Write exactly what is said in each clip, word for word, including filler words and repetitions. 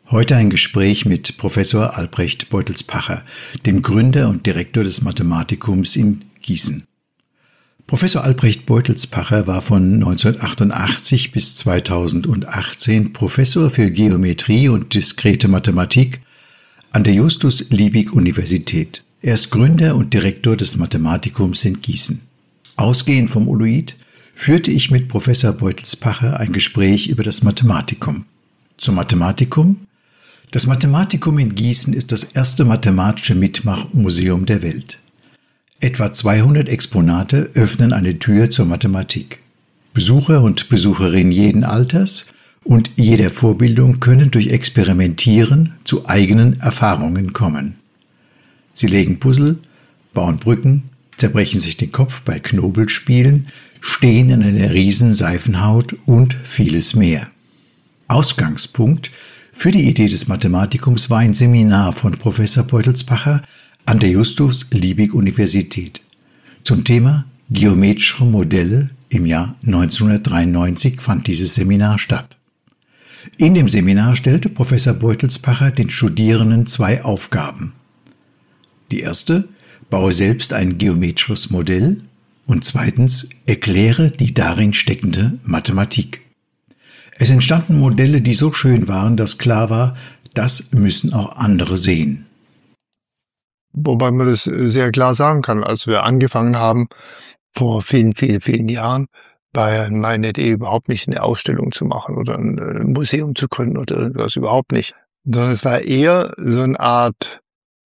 Heute ein Gespräch mit Professor Albrecht Beutelspacher, dem Gründer und Direktor des Mathematikums in Gießen. Professor Albrecht Beutelspacher war von neunzehnhundertachtundachtzig bis zweitausendachtzehn Professor für Geometrie und diskrete Mathematik an der Justus-Liebig-Universität. Er ist Gründer und Direktor des Mathematikums in Gießen. Ausgehend vom Uluit führte ich mit Professor Beutelspacher ein Gespräch über das Mathematikum. Zum Mathematikum? Das Mathematikum in Gießen ist das erste mathematische Mitmachmuseum der Welt. Etwa zweihundert Exponate öffnen eine Tür zur Mathematik. Besucher und Besucherinnen jeden Alters und jeder Vorbildung können durch Experimentieren zu eigenen Erfahrungen kommen. Sie legen Puzzle, bauen Brücken, zerbrechen sich den Kopf bei Knobelspielen, stehen in einer riesen Seifenhaut und vieles mehr. Ausgangspunkt für die Idee des Mathematikums war ein Seminar von Professor Beutelspacher an der Justus-Liebig-Universität zum Thema geometrische Modelle. Im Jahr neunzehnhundertdreiundneunzig fand dieses Seminar statt. In dem Seminar stellte Professor Beutelspacher den Studierenden zwei Aufgaben. Die erste: baue selbst ein geometrisches Modell, und zweitens: erkläre die darin steckende Mathematik. Es entstanden Modelle, die so schön waren, dass klar war, das müssen auch andere sehen. Wobei man das sehr klar sagen kann, als wir angefangen haben, vor vielen, vielen, vielen Jahren, war meine Idee überhaupt nicht eine Ausstellung zu machen oder ein Museum zu gründen oder irgendwas, überhaupt nicht. Sondern es war eher so eine Art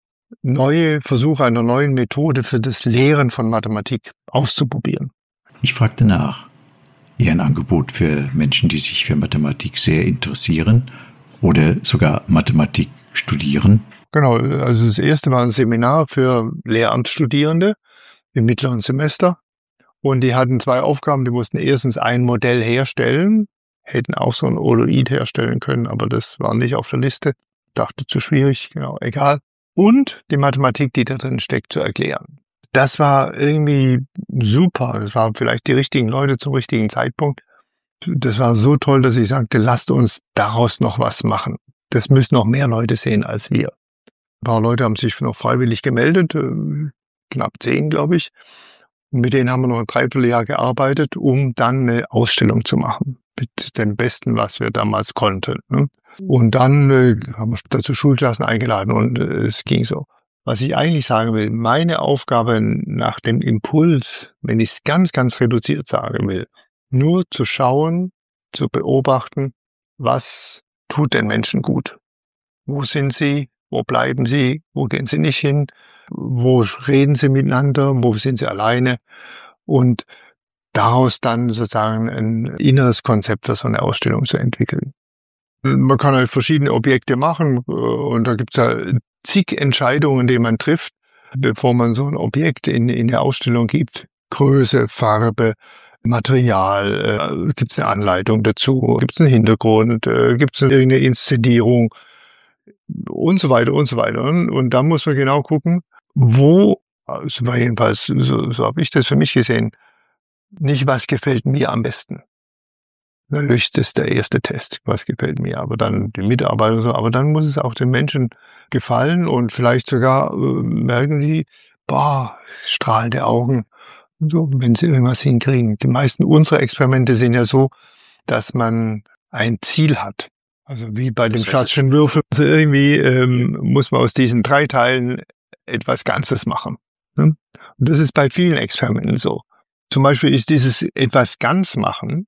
neue Versuche einer neuen Methode für das Lehren von Mathematik auszuprobieren. Ich fragte nach. Eher ein Angebot für Menschen, die sich für Mathematik sehr interessieren oder sogar Mathematik studieren? Genau, also das erste war ein Seminar für Lehramtsstudierende im mittleren Semester. Und die hatten zwei Aufgaben. Die mussten erstens ein Modell herstellen, hätten auch so ein Uluit herstellen können, aber das war nicht auf der Liste. Dachte, zu schwierig, genau, egal. Und die Mathematik, die da drin steckt, zu erklären. Das war irgendwie super. Das waren vielleicht die richtigen Leute zum richtigen Zeitpunkt. Das war so toll, dass ich sagte, lasst uns daraus noch was machen. Das müssen noch mehr Leute sehen als wir. Ein paar Leute haben sich noch freiwillig gemeldet, knapp zehn, glaube ich. Und mit denen haben wir noch ein Dreivierteljahr gearbeitet, um dann eine Ausstellung zu machen. Mit dem Besten, was wir damals konnten. Und dann haben wir dazu Schulklassen eingeladen und es ging so. Was ich eigentlich sagen will, meine Aufgabe nach dem Impuls, wenn ich es ganz, ganz reduziert sagen will, nur zu schauen, zu beobachten, was tut den Menschen gut? Wo sind sie? Wo bleiben sie? Wo gehen sie nicht hin? Wo reden sie miteinander? Wo sind sie alleine? Und daraus dann sozusagen ein inneres Konzept für so eine Ausstellung zu entwickeln. Man kann halt verschiedene Objekte machen und da gibt es ja zig Entscheidungen, die man trifft, bevor man so ein Objekt in, in eine Ausstellung gibt. Größe, Farbe, Material, äh, gibt es eine Anleitung dazu, gibt es einen Hintergrund, äh, gibt es irgendeine Inszenierung und so weiter und so weiter. Und, und da muss man genau gucken, wo, also jedenfalls, so, so habe ich das für mich gesehen, nicht was gefällt mir am besten. Natürlich ist der erste Test, was gefällt mir, aber dann die Mitarbeiter und so, aber dann muss es auch den Menschen gefallen und vielleicht sogar äh, merken die, boah, strahlende Augen, so, wenn sie irgendwas hinkriegen. Die meisten unserer Experimente sind ja so, dass man ein Ziel hat. Also wie bei dem Schatzschen Würfel. Also irgendwie ähm, muss man aus diesen drei Teilen etwas Ganzes machen. Ne? Und das ist bei vielen Experimenten so. Zum Beispiel ist dieses etwas ganz machen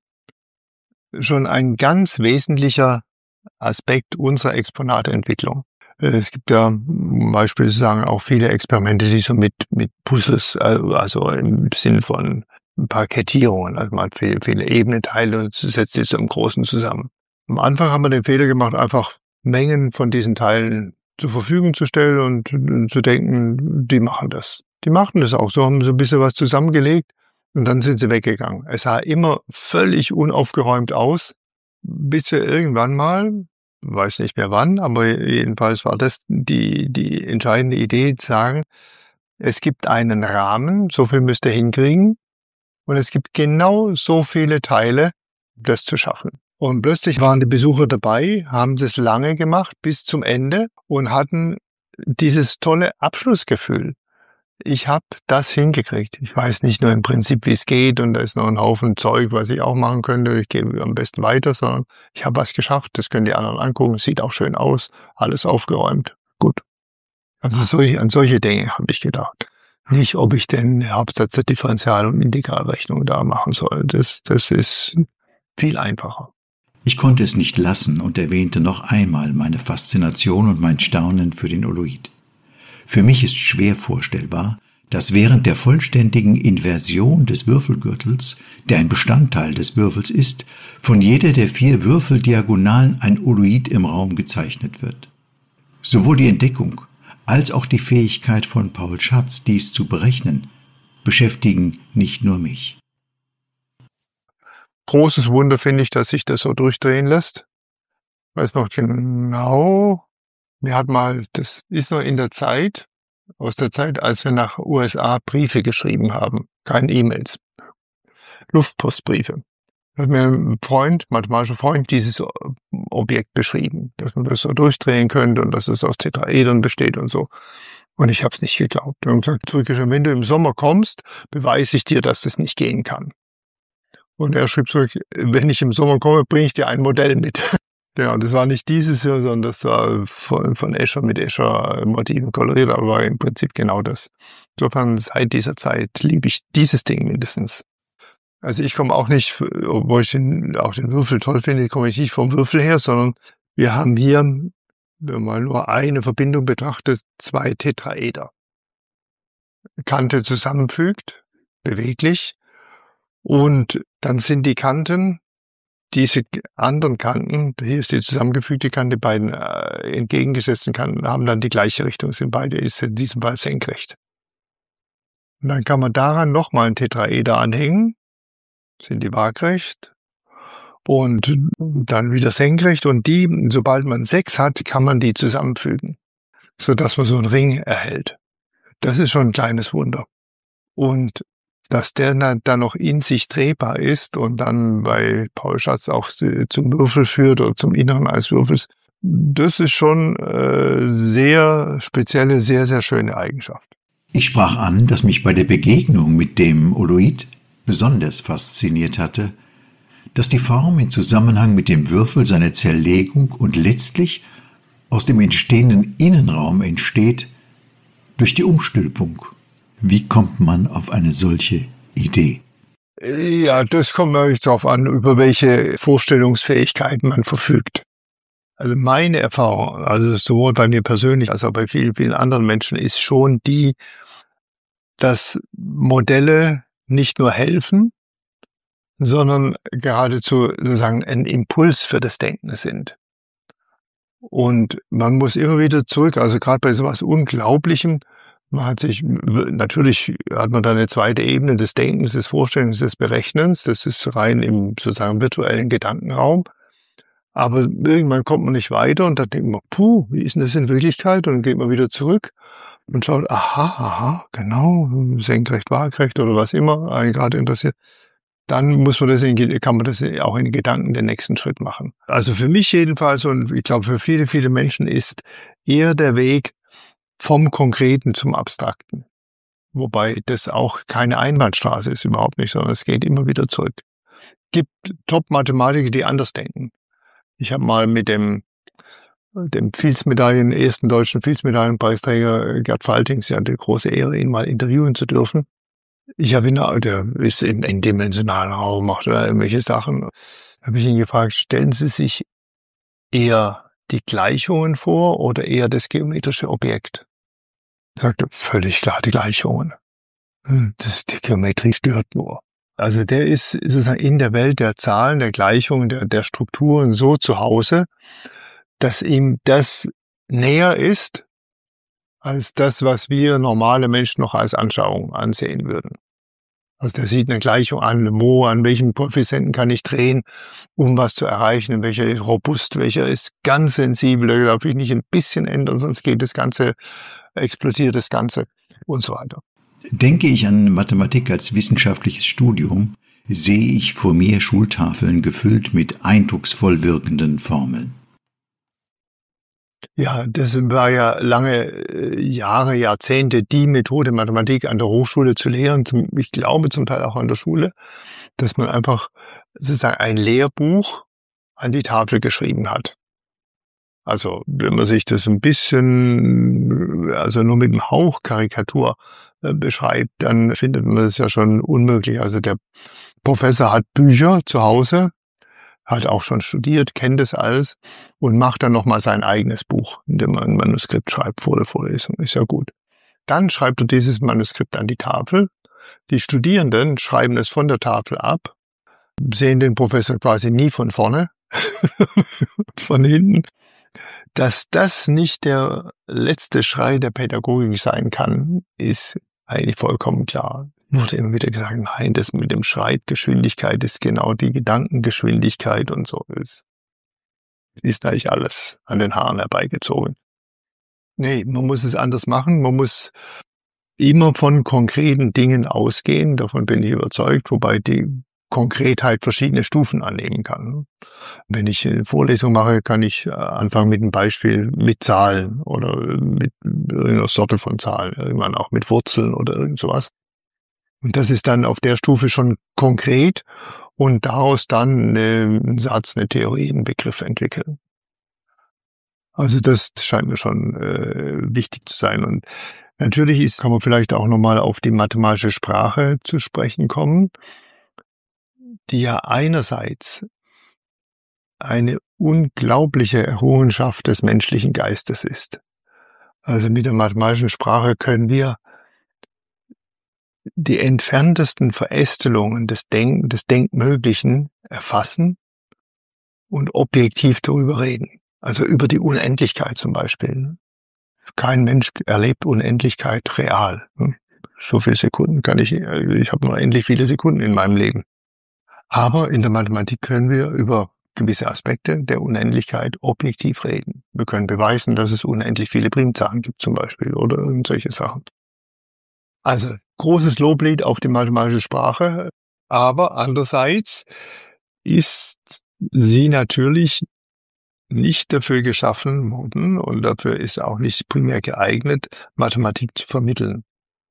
schon ein ganz wesentlicher Aspekt unserer Exponatentwicklung. Es gibt ja zum Beispiel sagen auch viele Experimente, die so mit mit Puzzles, also im Sinne von ein paar Kettierungen, also man hat viele, viele Ebenenteile und setzt sie so im Großen zusammen. Am Anfang haben wir den Fehler gemacht, einfach Mengen von diesen Teilen zur Verfügung zu stellen und, und zu denken, die machen das. Die machten das auch, so haben sie ein bisschen was zusammengelegt. Und dann sind sie weggegangen. Es sah immer völlig unaufgeräumt aus, bis wir irgendwann mal, weiß nicht mehr wann, aber jedenfalls war das die, die entscheidende Idee, zu sagen, es gibt einen Rahmen, so viel müsst ihr hinkriegen, und es gibt genau so viele Teile, das zu schaffen. Und plötzlich waren die Besucher dabei, haben das lange gemacht bis zum Ende und hatten dieses tolle Abschlussgefühl. Ich habe das hingekriegt. Ich weiß nicht nur im Prinzip, wie es geht und da ist noch ein Haufen Zeug, was ich auch machen könnte. Ich gehe am besten weiter, sondern ich habe was geschafft. Das können die anderen angucken. Sieht auch schön aus. Alles aufgeräumt. Gut. Also solche, an solche Dinge habe ich gedacht. Nicht, ob ich denn Hauptsatz der Differential- und Integralrechnung da machen soll. Das, das ist viel einfacher. Ich konnte es nicht lassen und erwähnte noch einmal meine Faszination und mein Staunen für den Oluit. Für mich ist schwer vorstellbar, dass während der vollständigen Inversion des Würfelgürtels, der ein Bestandteil des Würfels ist, von jeder der vier Würfeldiagonalen ein Oluit im Raum gezeichnet wird. Sowohl die Entdeckung als auch die Fähigkeit von Paul Schatz, dies zu berechnen, beschäftigen nicht nur mich. Großes Wunder finde ich, dass sich das so durchdrehen lässt. Ich weiß noch genau, mir hat mal, das ist noch in der Zeit, aus der Zeit, als wir nach U S A Briefe geschrieben haben, keine E-Mails, Luftpostbriefe. Da hat mir ein Freund, mathematischer Freund, dieses Objekt beschrieben, dass man das so durchdrehen könnte und dass es aus Tetraedern besteht und so. Und ich habe es nicht geglaubt. Und gesagt, zurückgeschrieben, wenn du im Sommer kommst, beweise ich dir, dass das nicht gehen kann. Und er schrieb zurück, wenn ich im Sommer komme, bringe ich dir ein Modell mit. Ja, und das war nicht dieses Jahr, sondern das war von, von Escher mit Escher-Motiven koloriert, aber war im Prinzip genau das. Insofern, seit dieser Zeit liebe ich dieses Ding mindestens. Also ich komme auch nicht, obwohl ich den, auch den Würfel toll finde, komme ich nicht vom Würfel her, sondern wir haben hier, wenn man mal nur eine Verbindung betrachtet, zwei Tetraeder. Kante zusammenfügt, beweglich, und dann sind die Kanten, diese anderen Kanten, hier ist die zusammengefügte Kante, die beiden äh, entgegengesetzten Kanten haben dann die gleiche Richtung, sind beide ist in diesem Fall senkrecht. Und dann kann man daran nochmal ein Tetraeder anhängen, sind die waagrecht und dann wieder senkrecht, und die, sobald man sechs hat, kann man die zusammenfügen, sodass man so einen Ring erhält. Das ist schon ein kleines Wunder. Und dass der dann noch in sich drehbar ist und dann bei Paul Schatz auch zum Würfel führt oder zum Inneren eines Würfels, das ist schon äh, sehr spezielle, sehr, sehr schöne Eigenschaft. Ich sprach an, dass mich bei der Begegnung mit dem Oluit besonders fasziniert hatte, dass die Form in Zusammenhang mit dem Würfel seiner Zerlegung und letztlich aus dem entstehenden Innenraum entsteht durch die Umstülpung. Wie kommt man auf eine solche Idee? Ja, das kommt natürlich darauf an, über welche Vorstellungsfähigkeiten man verfügt. Also meine Erfahrung, also sowohl bei mir persönlich als auch bei vielen, vielen anderen Menschen, ist schon die, dass Modelle nicht nur helfen, sondern geradezu sozusagen ein Impuls für das Denken sind. Und man muss immer wieder zurück, also gerade bei sowas Unglaublichem, man hat sich, natürlich hat man da eine zweite Ebene des Denkens, des Vorstellens, des Berechnens, das ist rein im sozusagen virtuellen Gedankenraum. Aber irgendwann kommt man nicht weiter und dann denkt man, puh, wie ist denn das in Wirklichkeit? Und dann geht man wieder zurück und schaut, aha, aha, genau, senkrecht, waagrecht oder was immer einen gerade interessiert. Dann muss man das in, kann man das auch in Gedanken den nächsten Schritt machen. Also für mich jedenfalls und ich glaube für viele, viele Menschen ist eher der Weg vom Konkreten zum Abstrakten. Wobei das auch keine Einbahnstraße ist, überhaupt nicht, sondern es geht immer wieder zurück. Gibt Top-Mathematiker, die anders denken. Ich habe mal mit dem, dem Fields-Medaillen, ersten deutschen Fields-Medaillenpreisträger Gerd Faltings, ja die große Ehre, ihn mal interviewen zu dürfen. Ich habe ihn, der ist im n-dimensionalen Raum, macht oder irgendwelche Sachen. Da habe ich ihn gefragt, stellen Sie sich eher die Gleichungen vor oder eher das geometrische Objekt? Er sagte, völlig klar die Gleichungen. Das, die Geometrie stört nur. Also der ist sozusagen in der Welt der Zahlen, der Gleichungen, der, der Strukturen so zu Hause, dass ihm das näher ist als das, was wir normale Menschen noch als Anschauung ansehen würden. Also der sieht eine Gleichung an, wo, an welchem Koeffizienten kann ich drehen, um was zu erreichen, welcher ist robust, welcher ist ganz sensibel, da darf ich nicht ein bisschen ändern, sonst geht das Ganze, explodiert das Ganze und so weiter. Denke ich an Mathematik als wissenschaftliches Studium, sehe ich vor mir Schultafeln gefüllt mit eindrucksvoll wirkenden Formeln. Ja, das war ja lange Jahre, Jahrzehnte die Methode, Mathematik an der Hochschule zu lehren, zum, ich glaube zum Teil auch an der Schule, dass man einfach sozusagen ein Lehrbuch an die Tafel geschrieben hat. Also wenn man sich das ein bisschen, also nur mit einem Hauch Karikatur äh, beschreibt, dann findet man das ja schon unmöglich. Also der Professor hat Bücher zu Hause, hat auch schon studiert, kennt das alles und macht dann nochmal sein eigenes Buch, in dem man ein Manuskript schreibt vor der Vorlesung. Ist ja gut. Dann schreibt er dieses Manuskript an die Tafel. Die Studierenden schreiben es von der Tafel ab, sehen den Professor quasi nie von vorne, von hinten. Dass das nicht der letzte Schrei der Pädagogik sein kann, ist eigentlich vollkommen klar. Wurde immer wieder gesagt, nein, das mit dem Schreibgeschwindigkeit ist genau die Gedankengeschwindigkeit und so. ist, ist eigentlich alles an den Haaren herbeigezogen. Nee, man muss es anders machen. Man muss immer von konkreten Dingen ausgehen. Davon bin ich überzeugt, wobei die Konkretheit verschiedene Stufen annehmen kann. Wenn ich eine Vorlesung mache, kann ich anfangen mit einem Beispiel mit Zahlen oder mit irgendeiner Sorte von Zahlen, irgendwann auch mit Wurzeln oder irgend sowas. Und das ist dann auf der Stufe schon konkret und daraus dann einen Satz, eine Theorie, einen Begriff entwickeln. Also das scheint mir schon äh, wichtig zu sein. Und natürlich ist, kann man vielleicht auch nochmal auf die mathematische Sprache zu sprechen kommen, die ja einerseits eine unglaubliche Errungenschaft des menschlichen Geistes ist. Also mit der mathematischen Sprache können wir die entferntesten Verästelungen des, Denk- des Denkmöglichen erfassen und objektiv darüber reden. Also über die Unendlichkeit zum Beispiel. Kein Mensch erlebt Unendlichkeit real. So viele Sekunden kann ich, ich habe nur endlich viele Sekunden in meinem Leben. Aber in der Mathematik können wir über gewisse Aspekte der Unendlichkeit objektiv reden. Wir können beweisen, dass es unendlich viele Primzahlen gibt zum Beispiel oder solche Sachen. Also großes Loblied auf die mathematische Sprache, aber andererseits ist sie natürlich nicht dafür geschaffen worden und dafür ist auch nicht primär geeignet, Mathematik zu vermitteln.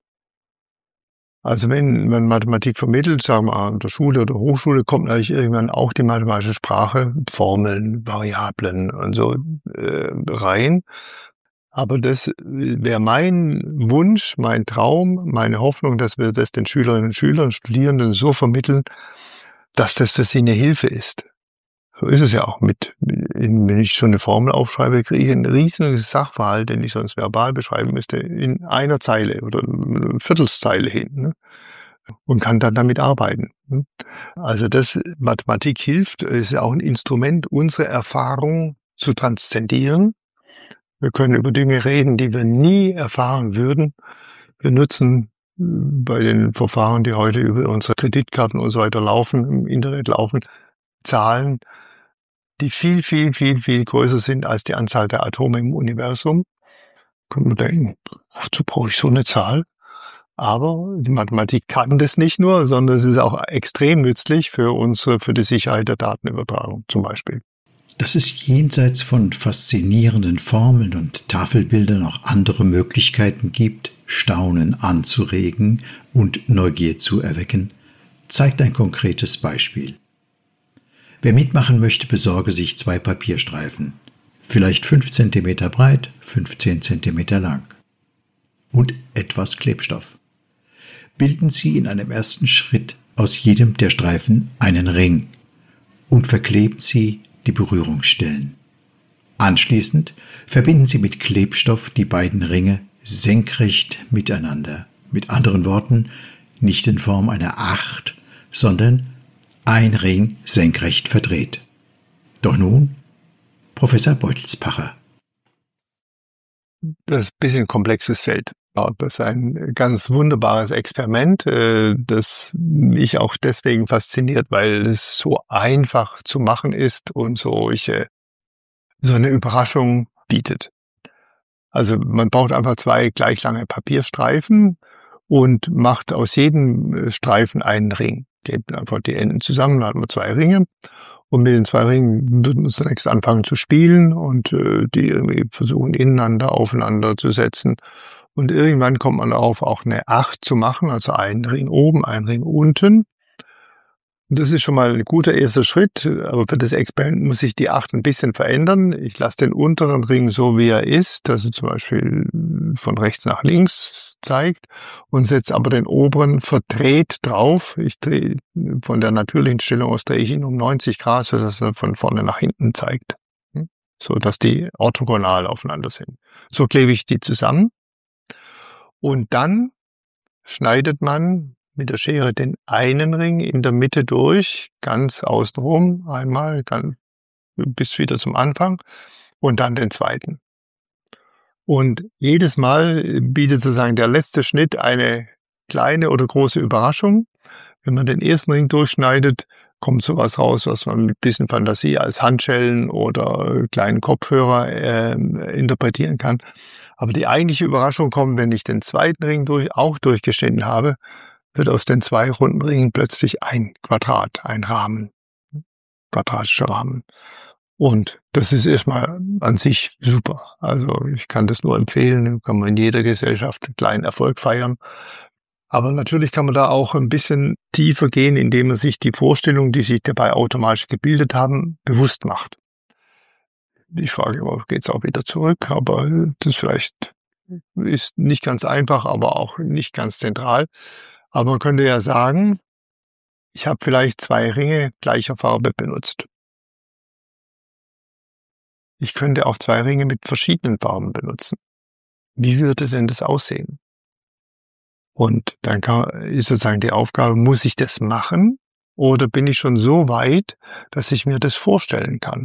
Also wenn man Mathematik vermittelt, sagen wir an der Schule oder Hochschule, kommt natürlich irgendwann auch die mathematische Sprache, Formeln, Variablen und so äh, rein. Aber das wäre mein Wunsch, mein Traum, meine Hoffnung, dass wir das den Schülerinnen und Schülern, Studierenden so vermitteln, dass das für sie eine Hilfe ist. So ist es ja auch mit, wenn ich so eine Formel aufschreibe, kriege ich einen riesigen Sachverhalt, den ich sonst verbal beschreiben müsste, in einer Zeile oder eine Viertelzeile hin, ne? Und kann dann damit arbeiten. Ne? Also das, Mathematik hilft, ist ja auch ein Instrument, unsere Erfahrung zu transzendieren. Wir können über Dinge reden, die wir nie erfahren würden. Wir nutzen bei den Verfahren, die heute über unsere Kreditkarten und so weiter laufen, im Internet laufen, Zahlen, die viel, viel, viel, viel größer sind als die Anzahl der Atome im Universum. Können wir denken, wozu brauche ich so eine Zahl? Aber die Mathematik kann das nicht nur, sondern es ist auch extrem nützlich für unsere, für die Sicherheit der Datenübertragung zum Beispiel. Dass es jenseits von faszinierenden Formeln und Tafelbildern auch andere Möglichkeiten gibt, Staunen anzuregen und Neugier zu erwecken, zeigt ein konkretes Beispiel. Wer mitmachen möchte, besorge sich zwei Papierstreifen, vielleicht fünf Zentimeter breit, fünfzehn Zentimeter lang und etwas Klebstoff. Bilden Sie in einem ersten Schritt aus jedem der Streifen einen Ring und verkleben Sie die Berührungsstellen. Anschließend verbinden Sie mit Klebstoff die beiden Ringe senkrecht miteinander. Mit anderen Worten, nicht in Form einer Acht, sondern ein Ring senkrecht verdreht. Doch nun, Professor Beutelspacher. Das ist ein bisschen ein komplexes Feld. Das ist ein ganz wunderbares Experiment, das mich auch deswegen fasziniert, weil es so einfach zu machen ist und solche, so eine Überraschung bietet. Also man braucht einfach zwei gleich lange Papierstreifen und macht aus jedem Streifen einen Ring. Klebten einfach die Enden zusammen, da hatten wir zwei Ringe. Und mit den zwei Ringen würden wir zunächst anfangen zu spielen und äh, die irgendwie versuchen, ineinander, aufeinander zu setzen. Und irgendwann kommt man darauf, auch eine Acht zu machen, also einen Ring oben, einen Ring unten. Das ist schon mal ein guter erster Schritt, aber für das Experiment muss ich die Acht ein bisschen verändern. Ich lasse den unteren Ring so, wie er ist, also zum Beispiel von rechts nach links zeigt, und setze aber den oberen verdreht drauf. Ich drehe von der natürlichen Stellung aus, drehe ich ihn um neunzig Grad, sodass er von vorne nach hinten zeigt, so dass die orthogonal aufeinander sind. So klebe ich die zusammen und dann schneidet man mit der Schere den einen Ring in der Mitte durch, ganz außenrum, einmal, ganz, bis wieder zum Anfang, und dann den zweiten. Und jedes Mal bietet sozusagen der letzte Schnitt eine kleine oder große Überraschung. Wenn man den ersten Ring durchschneidet, kommt sowas raus, was man mit ein bisschen Fantasie als Handschellen oder kleinen Kopfhörer äh, interpretieren kann. Aber die eigentliche Überraschung kommt, wenn ich den zweiten Ring durch, auch durchgeschnitten habe, wird aus den zwei runden Ringen plötzlich ein Quadrat, ein Rahmen, quadratischer Rahmen. Und das ist erstmal an sich super. Also ich kann das nur empfehlen, kann man in jeder Gesellschaft einen kleinen Erfolg feiern. Aber natürlich kann man da auch ein bisschen tiefer gehen, indem man sich die Vorstellungen, die sich dabei automatisch gebildet haben, bewusst macht. Ich frage immer, geht's auch wieder zurück? Aber das vielleicht ist nicht ganz einfach, aber auch nicht ganz zentral. Aber man könnte ja sagen, ich habe vielleicht zwei Ringe gleicher Farbe benutzt. Ich könnte auch zwei Ringe mit verschiedenen Farben benutzen. Wie würde denn das aussehen? Und dann kann, ist sozusagen die Aufgabe, muss ich das machen? Oder bin ich schon so weit, dass ich mir das vorstellen kann?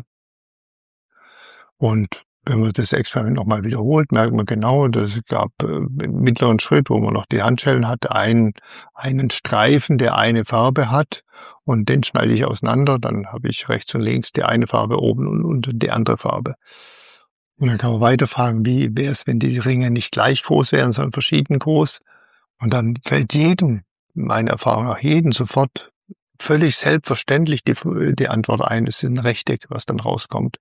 Und wenn man das Experiment nochmal wiederholt, merkt man genau, dass es gab äh, im mittleren Schritt, wo man noch die Handschellen hatte, einen, einen Streifen, der eine Farbe hat, und den schneide ich auseinander, dann habe ich rechts und links die eine Farbe oben und unten die andere Farbe. Und dann kann man weiter fragen, wie wäre es, wenn die Ringe nicht gleich groß wären, sondern verschieden groß? Und dann fällt jedem, meiner Erfahrung nach, jedem sofort völlig selbstverständlich die, die Antwort ein, es ist ein Rechteck, was dann rauskommt.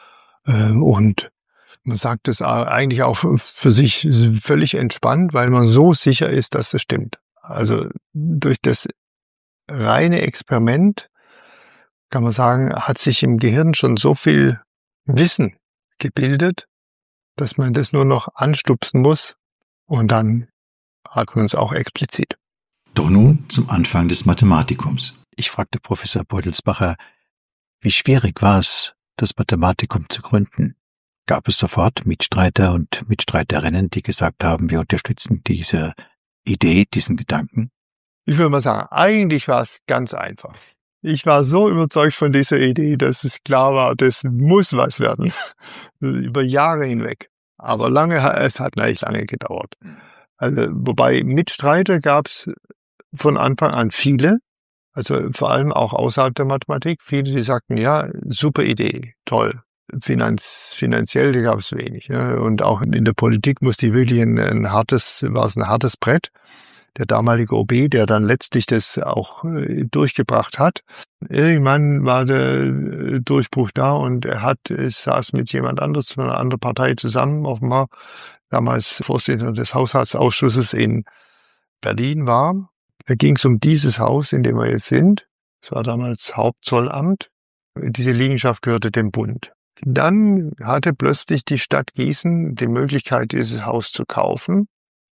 Und man sagt es eigentlich auch für sich völlig entspannt, weil man so sicher ist, dass es stimmt. Also durch das reine Experiment, kann man sagen, hat sich im Gehirn schon so viel Wissen gebildet, dass man das nur noch anstupsen muss, und dann hat man es auch explizit. Doch nun zum Anfang des Mathematikums. Ich fragte Professor Beutelsbacher, wie schwierig war es, das Mathematikum zu gründen? Gab es sofort Mitstreiter und Mitstreiterinnen, die gesagt haben, wir unterstützen diese Idee, diesen Gedanken? Ich würde mal sagen, eigentlich war es ganz einfach. Ich war so überzeugt von dieser Idee, dass es klar war, das muss was werden. Über Jahre hinweg. Aber lange, es hat eigentlich lange gedauert. Also, wobei Mitstreiter gab es von Anfang an viele. Also vor allem auch außerhalb der Mathematik. Viele, die sagten, ja, super Idee, toll. Finanz, finanziell gab es wenig. Ja. Und auch in der Politik musste ich wirklich ein, ein hartes, war es ein hartes Brett. Der damalige O B, der dann letztlich das auch äh, durchgebracht hat. Irgendwann war der Durchbruch da und er hat, es saß mit jemand anderes von einer anderen Partei zusammen, offenbar damals Vorsitzender des Haushaltsausschusses in Berlin war. Da ging es um dieses Haus, in dem wir jetzt sind. Es war damals Hauptzollamt. Diese Liegenschaft gehörte dem Bund. Dann hatte plötzlich die Stadt Gießen die Möglichkeit, dieses Haus zu kaufen,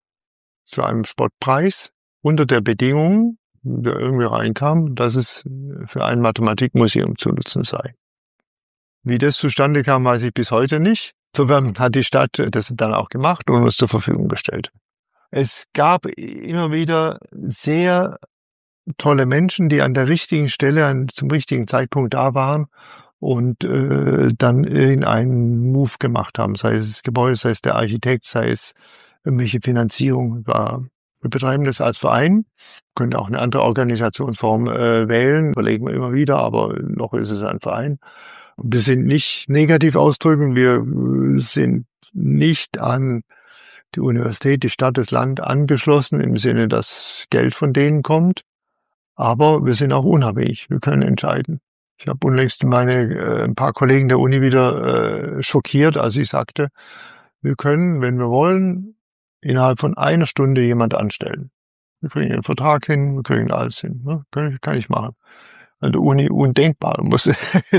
zu einem Spottpreis, unter der Bedingung, der irgendwie reinkam, dass es für ein Mathematikmuseum zu nutzen sei. Wie das zustande kam, weiß ich bis heute nicht. Insofern hat die Stadt das dann auch gemacht und uns zur Verfügung gestellt. Es gab immer wieder sehr tolle Menschen, die an der richtigen Stelle, an, zum richtigen Zeitpunkt da waren und äh, dann irgendeinen Move gemacht haben, sei es das Gebäude, sei es der Architekt, sei es irgendwelche Finanzierung. War, wir betreiben das als Verein, können auch eine andere Organisationsform äh, wählen, überlegen wir immer wieder, aber noch ist es ein Verein. Wir sind nicht negativ ausdrücken, wir sind nicht an die Universität, die Stadt, das Land angeschlossen, im Sinne, dass Geld von denen kommt. Aber wir sind auch unabhängig. Wir können entscheiden. Ich habe unlängst meine äh, ein paar Kollegen der Uni wieder äh, schockiert, als ich sagte, wir können, wenn wir wollen, innerhalb von einer Stunde jemand anstellen. Wir kriegen einen Vertrag hin, wir kriegen alles hin. Ne? Kann, kann ich machen. An der Uni undenkbar. Muss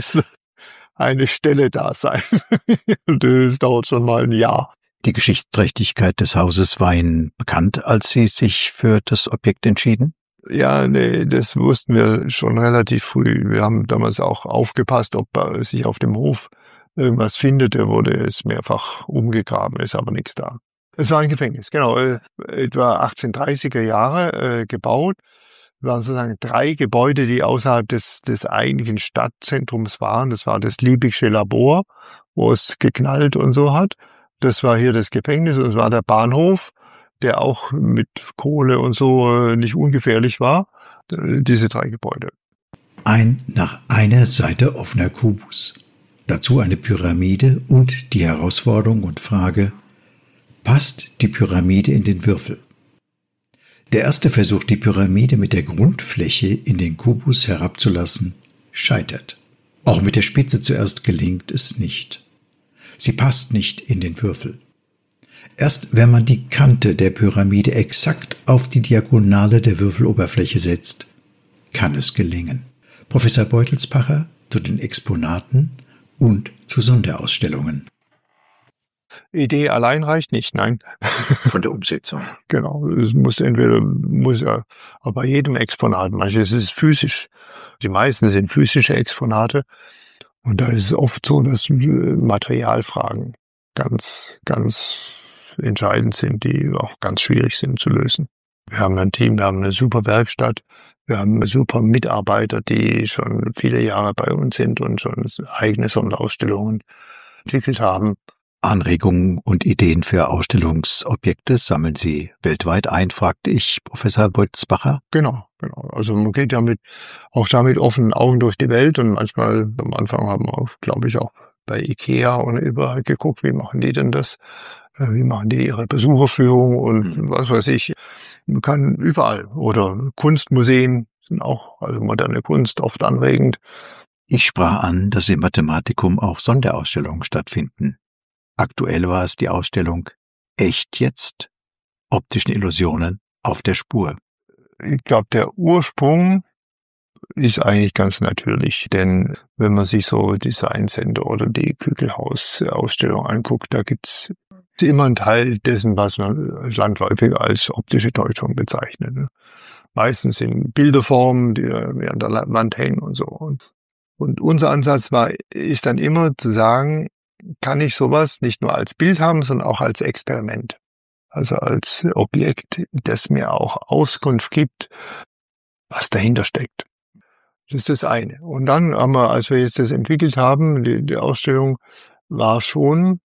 eine Stelle da sein. Und das dauert schon mal ein Jahr. Die Geschichtsträchtigkeit des Hauses war Ihnen bekannt, als Sie sich für das Objekt entschieden? Ja, nee, das wussten wir schon relativ früh. Wir haben damals auch aufgepasst, ob sich auf dem Hof irgendwas findet. Da wurde es mehrfach umgegraben, ist aber nichts da. Es war ein Gefängnis, genau, etwa achtzehnhundertdreißiger Jahre äh, gebaut. Es waren sozusagen drei Gebäude, die außerhalb des, des eigentlichen Stadtzentrums waren. Das war das Liebigsche Labor, wo es geknallt und so hat. Das war hier das Gefängnis und es war der Bahnhof, der auch mit Kohle und so äh, nicht ungefährlich war. Diese drei Gebäude. Ein nach einer Seite offener Kubus. Dazu eine Pyramide und die Herausforderung und Frage: Passt die Pyramide in den Würfel? Der erste Versuch, die Pyramide mit der Grundfläche in den Kubus herabzulassen, scheitert. Auch mit der Spitze zuerst gelingt es nicht. Sie passt nicht in den Würfel. Erst wenn man die Kante der Pyramide exakt auf die Diagonale der Würfeloberfläche setzt, kann es gelingen. Professor Beutelspacher zu den Exponaten und zu Sonderausstellungen. Idee allein reicht nicht, nein. Von der Umsetzung. Genau, es muss entweder, muss ja, aber bei jedem Exponat, manches ist physisch. Die meisten sind physische Exponate. Und da ist es oft so, dass Materialfragen ganz, ganz entscheidend sind, die auch ganz schwierig sind zu lösen. Wir haben ein Team, wir haben eine super Werkstatt, wir haben super Mitarbeiter, die schon viele Jahre bei uns sind und schon eigene Sonderausstellungen entwickelt haben. Anregungen und Ideen für Ausstellungsobjekte sammeln Sie weltweit ein, fragte ich Professor Beutelspacher. Genau, genau. Also man geht ja mit, auch da mit offenen Augen durch die Welt und manchmal am Anfang haben wir, glaube ich, auch bei Ikea und überall geguckt, wie machen die denn das? Wie machen die ihre Besucherführung und was weiß ich. Man kann überall. Oder Kunstmuseen sind auch, also moderne Kunst, oft anregend. Ich sprach an, dass im Mathematikum auch Sonderausstellungen stattfinden. Aktuell war es die Ausstellung Echt jetzt? Optischen Illusionen auf der Spur. Ich glaube, der Ursprung ist eigentlich ganz natürlich, denn wenn man sich so Design Center oder die Kügelhaus-Ausstellung anguckt, da gibt's immer einen Teil dessen, was man landläufig als optische Täuschung bezeichnet. Meistens in Bilderformen, die an der Wand hängen und so. Und unser Ansatz war, ist dann immer zu sagen, kann ich sowas nicht nur als Bild haben, sondern auch als Experiment. Also als Objekt, das mir auch Auskunft gibt, was dahinter steckt. Das ist das eine. Und dann haben wir, als wir jetzt das entwickelt haben, die, die Ausstellung war schon,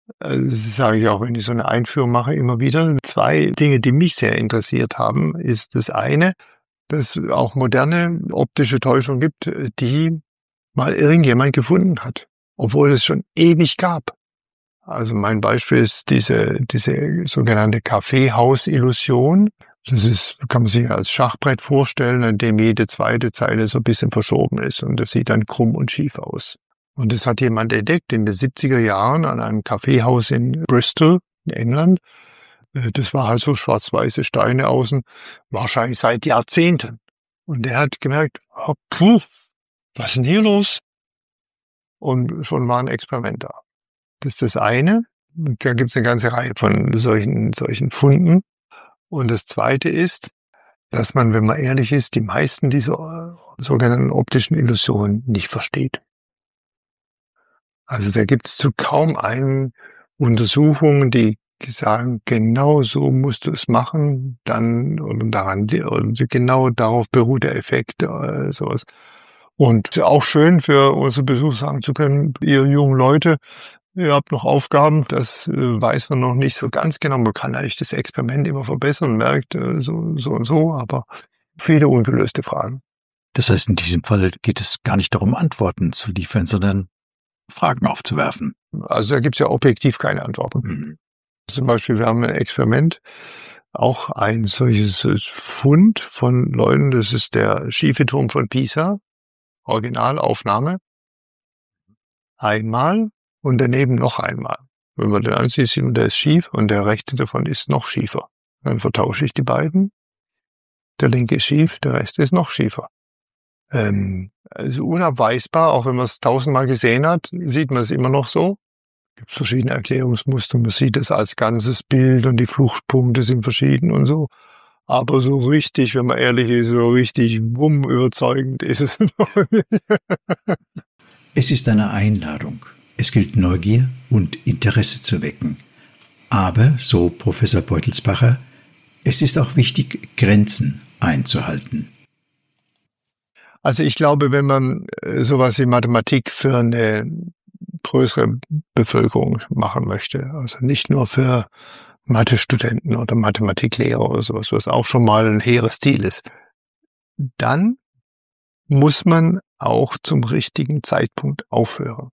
das sage ich auch, wenn ich so eine Einführung mache, immer wieder, zwei Dinge, die mich sehr interessiert haben, ist das eine, dass es auch moderne optische Täuschung gibt, die mal irgendjemand gefunden hat, obwohl es schon ewig gab. Also mein Beispiel ist diese, diese sogenannte Kaffeehaus-Illusion. Das ist, kann man sich als Schachbrett vorstellen, in dem jede zweite Zeile so ein bisschen verschoben ist und das sieht dann krumm und schief aus. Und das hat jemand entdeckt in den siebziger Jahren an einem Kaffeehaus in Bristol, in England. Das war halt so schwarz-weiße Steine außen, wahrscheinlich seit Jahrzehnten. Und der hat gemerkt, oh, puh, was ist denn hier los? Und schon war ein Experiment da. Das ist das eine. Und da gibt es eine ganze Reihe von solchen, solchen Funden. Und das zweite ist, dass man, wenn man ehrlich ist, die meisten dieser sogenannten optischen Illusionen nicht versteht. Also da gibt es zu kaum einen Untersuchungen, die sagen, genau so musst du es machen, dann oder daran, oder genau darauf beruht der Effekt, äh, sowas. Und auch schön für unsere Besucher sagen zu können, ihr jungen Leute, ihr habt noch Aufgaben, das äh, weiß man noch nicht so ganz genau. Man kann eigentlich das Experiment immer verbessern, merkt äh, so, so und so, aber viele ungelöste Fragen. Das heißt, in diesem Fall geht es gar nicht darum, Antworten zu liefern, sondern Fragen aufzuwerfen. Also da gibt es ja objektiv keine Antworten. Mhm. Zum Beispiel, wir haben ein Experiment, auch ein solches Fund von Leuten, das ist der schiefe Turm von Pisa, Originalaufnahme. Einmal und daneben noch einmal. Wenn man den ansieht, sieht man, der ist schief und der rechte davon ist noch schiefer. Dann vertausche ich die beiden. Der linke ist schief, der Rest ist noch schiefer. Ähm, also unabweisbar, auch wenn man es tausendmal gesehen hat, sieht man es immer noch so. Es gibt verschiedene Erklärungsmuster, man sieht es als ganzes Bild und die Fluchtpunkte sind verschieden und so. Aber so richtig, wenn man ehrlich ist, so richtig wumm überzeugend ist es noch nicht. Es ist eine Einladung. Es gilt Neugier und Interesse zu wecken. Aber, so Professor Beutelsbacher, es ist auch wichtig, Grenzen einzuhalten. Also ich glaube, wenn man sowas wie Mathematik für eine größere Bevölkerung machen möchte, also nicht nur für Mathe-Studenten oder Mathematiklehrer oder sowas, was auch schon mal ein hehres Ziel ist, dann muss man auch zum richtigen Zeitpunkt aufhören.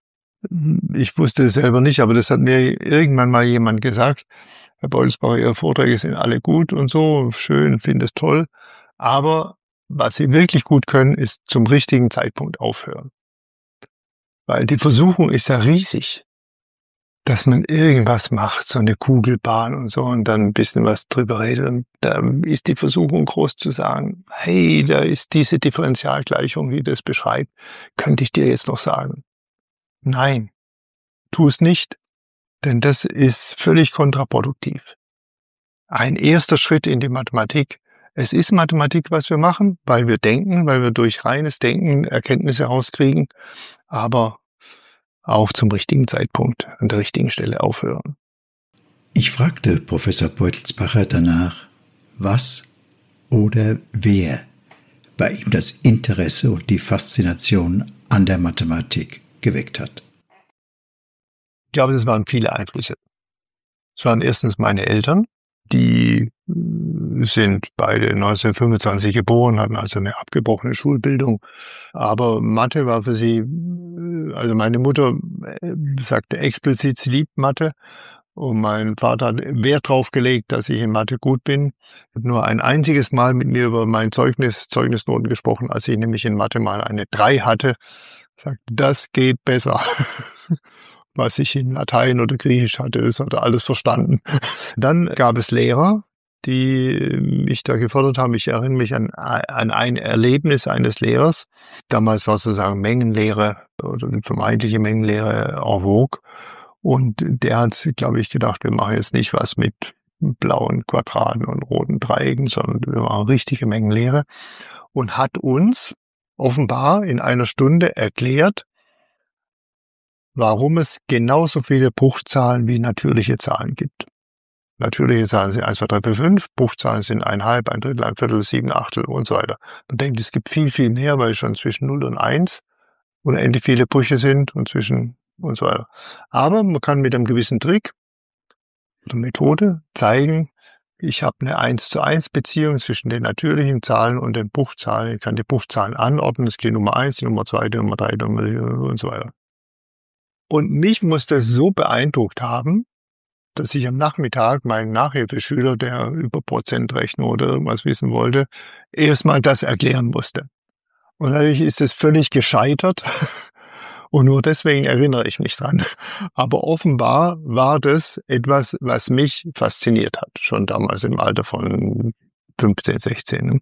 Ich wusste es selber nicht, aber das hat mir irgendwann mal jemand gesagt. Herr Beutelsbacher, Ihre Vorträge sind alle gut und so, schön, finde es toll, aber was Sie wirklich gut können, ist zum richtigen Zeitpunkt aufhören. Weil die Versuchung ist ja riesig, dass man irgendwas macht, so eine Kugelbahn und so, und dann ein bisschen was drüber redet. Und da ist die Versuchung groß zu sagen, hey, da ist diese Differentialgleichung, die das beschreibt, könnte ich dir jetzt noch sagen. Nein, tu es nicht, denn das ist völlig kontraproduktiv. Ein erster Schritt in die Mathematik. Es ist Mathematik, was wir machen, weil wir denken, weil wir durch reines Denken Erkenntnisse rauskriegen, aber auch zum richtigen Zeitpunkt an der richtigen Stelle aufhören. Ich fragte Professor Beutelsbacher danach, was oder wer bei ihm das Interesse und die Faszination an der Mathematik geweckt hat. Ich glaube, das waren viele Einflüsse. Es waren erstens meine Eltern, die sind beide neunzehnhundertfünfundzwanzig geboren, hatten also eine abgebrochene Schulbildung. Aber Mathe war für sie, also meine Mutter sagte explizit, sie liebt Mathe. Und mein Vater hat Wert drauf gelegt, dass ich in Mathe gut bin. Ich habe nur ein einziges Mal mit mir über mein Zeugnis, Zeugnisnoten gesprochen, als ich nämlich in Mathe mal eine drei hatte. Sagte, das geht besser. Was ich in Latein oder Griechisch hatte, das hat er alles verstanden. Dann gab es Lehrer, die mich da gefordert haben. Ich erinnere mich an, an ein Erlebnis eines Lehrers. Damals war sozusagen Mengenlehre oder eine vermeintliche Mengenlehre en vogue. Und der hat, glaube ich, gedacht, wir machen jetzt nicht was mit blauen Quadraten und roten Dreiecken, sondern wir machen richtige Mengenlehre. Und hat uns offenbar in einer Stunde erklärt, warum es genauso viele Bruchzahlen wie natürliche Zahlen gibt. Natürliche Zahlen sind eins, zwei, drei, vier, fünf, Bruchzahlen sind ein Halb, ein Drittel, ein Viertel, sieben, Achtel und so weiter. Man denkt, es gibt viel, viel mehr, weil schon zwischen null und eins unendlich viele Brüche sind und zwischen und so weiter. Aber man kann mit einem gewissen Trick oder Methode zeigen, ich habe eine eins zu eins Beziehung zwischen den natürlichen Zahlen und den Bruchzahlen. Ich kann die Bruchzahlen anordnen, das ist die Nummer eins, die Nummer zwei, die Nummer drei, die Nummer und so weiter. Und mich muss das so beeindruckt haben, dass ich am Nachmittag meinen Nachhilfeschüler, der über Prozentrechnung oder irgendwas wissen wollte, erstmal das erklären musste. Und natürlich ist es völlig gescheitert und nur deswegen erinnere ich mich dran. Aber offenbar war das etwas, was mich fasziniert hat, schon damals im Alter von fünfzehn, sechzehn.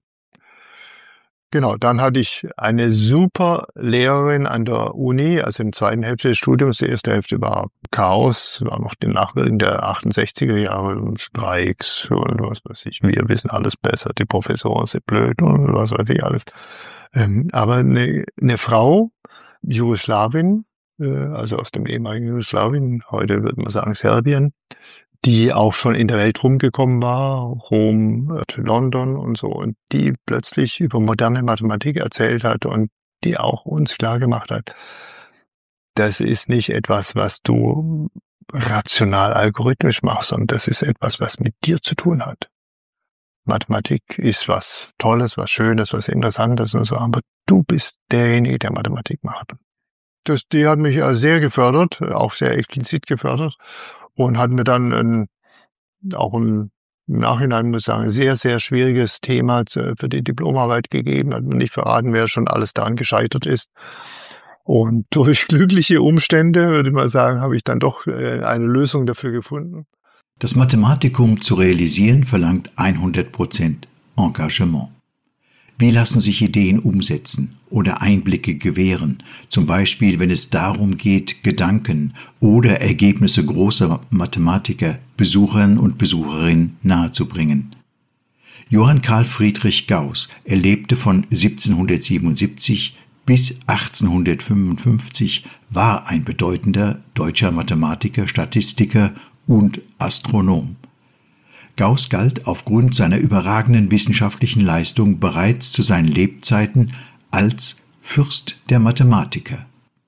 Genau, dann hatte ich eine super Lehrerin an der Uni, also im zweiten Hälfte des Studiums. Die erste Hälfte war Chaos, war noch die Nachwirkung der achtundsechziger Jahre, Streiks und was weiß ich. Wir wissen alles besser, die Professoren sind blöd und was weiß ich alles. Ähm, aber eine, eine Frau, Jugoslawin, äh, also aus dem ehemaligen Jugoslawien, heute würde man sagen Serbien, die auch schon in der Welt rumgekommen war, Rom, London und so, und die plötzlich über moderne Mathematik erzählt hat und die auch uns klar gemacht hat, das ist nicht etwas, was du rational algorithmisch machst, sondern das ist etwas, was mit dir zu tun hat. Mathematik ist was Tolles, was Schönes, was Interessantes und so, aber du bist derjenige, der Mathematik macht. Das, die hat mich sehr gefördert, auch sehr explizit gefördert. Und hat mir dann ein, auch ein im Nachhinein muss ich sagen, ein sehr, sehr schwieriges Thema für die Diplomarbeit gegeben. Hat man nicht verraten, wer schon alles daran gescheitert ist. Und durch glückliche Umstände, würde man sagen, habe ich dann doch eine Lösung dafür gefunden. Das Mathematikum zu realisieren verlangt hundert Prozent Engagement. Wie lassen sich Ideen umsetzen oder Einblicke gewähren, zum Beispiel wenn es darum geht, Gedanken oder Ergebnisse großer Mathematiker Besuchern und Besucherinnen nahezubringen? Johann Carl Friedrich Gauß erlebte von siebzehnhundertsiebenundsiebzig bis achtzehnhundertfünfundfünfzig, war ein bedeutender deutscher Mathematiker, Statistiker und Astronom. Gauß galt aufgrund seiner überragenden wissenschaftlichen Leistung bereits zu seinen Lebzeiten als Fürst der Mathematiker.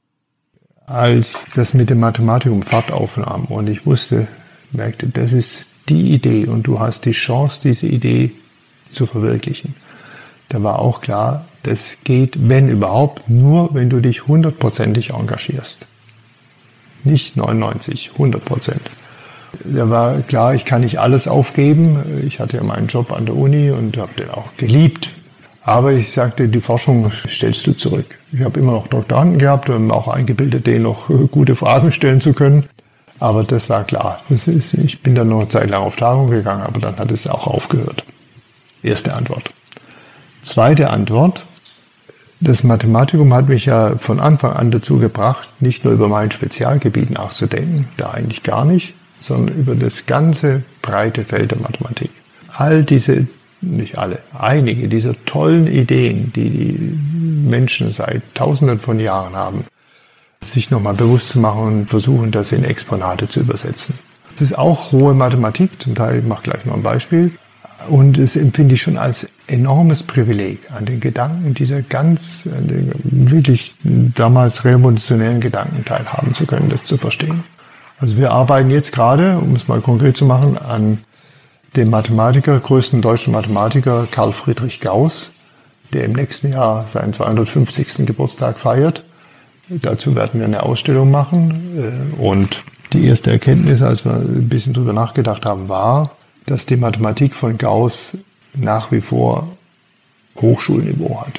Als das mit dem Mathematikum Fahrt aufnahm und ich wusste, merkte, das ist die Idee und du hast die Chance, diese Idee zu verwirklichen, da war auch klar, das geht, wenn überhaupt, nur wenn du dich hundertprozentig engagierst. Nicht neunundneunzig, hundert Prozent. Da war klar, ich kann nicht alles aufgeben. Ich hatte ja meinen Job an der Uni und habe den auch geliebt. Aber ich sagte, die Forschung stellst du zurück. Ich habe immer noch Doktoranden gehabt und auch eingebildet, denen noch gute Fragen stellen zu können. Aber das war klar. Das ist, ich bin dann noch eine Zeit lang auf Tagung gegangen, aber dann hat es auch aufgehört. Erste Antwort. Zweite Antwort. Das Mathematikum hat mich ja von Anfang an dazu gebracht, nicht nur über mein Spezialgebiet nachzudenken, da eigentlich gar nicht, sondern über das ganze breite Feld der Mathematik. All diese, nicht alle, einige dieser tollen Ideen, die die Menschen seit Tausenden von Jahren haben, sich nochmal bewusst zu machen und versuchen, das in Exponate zu übersetzen. Es ist auch hohe Mathematik, zum Teil, ich mache gleich noch ein Beispiel, und das empfinde ich schon als enormes Privileg, an den Gedanken dieser ganz, an den wirklich damals revolutionären Gedanken teilhaben zu können, das zu verstehen. Also wir arbeiten jetzt gerade, um es mal konkret zu machen, an dem Mathematiker, größten deutschen Mathematiker Carl Friedrich Gauß, der im nächsten Jahr seinen zweihundertfünfzigsten Geburtstag feiert. Dazu werden wir eine Ausstellung machen. Und die erste Erkenntnis, als wir ein bisschen drüber nachgedacht haben, war, dass die Mathematik von Gauß nach wie vor Hochschulniveau hat.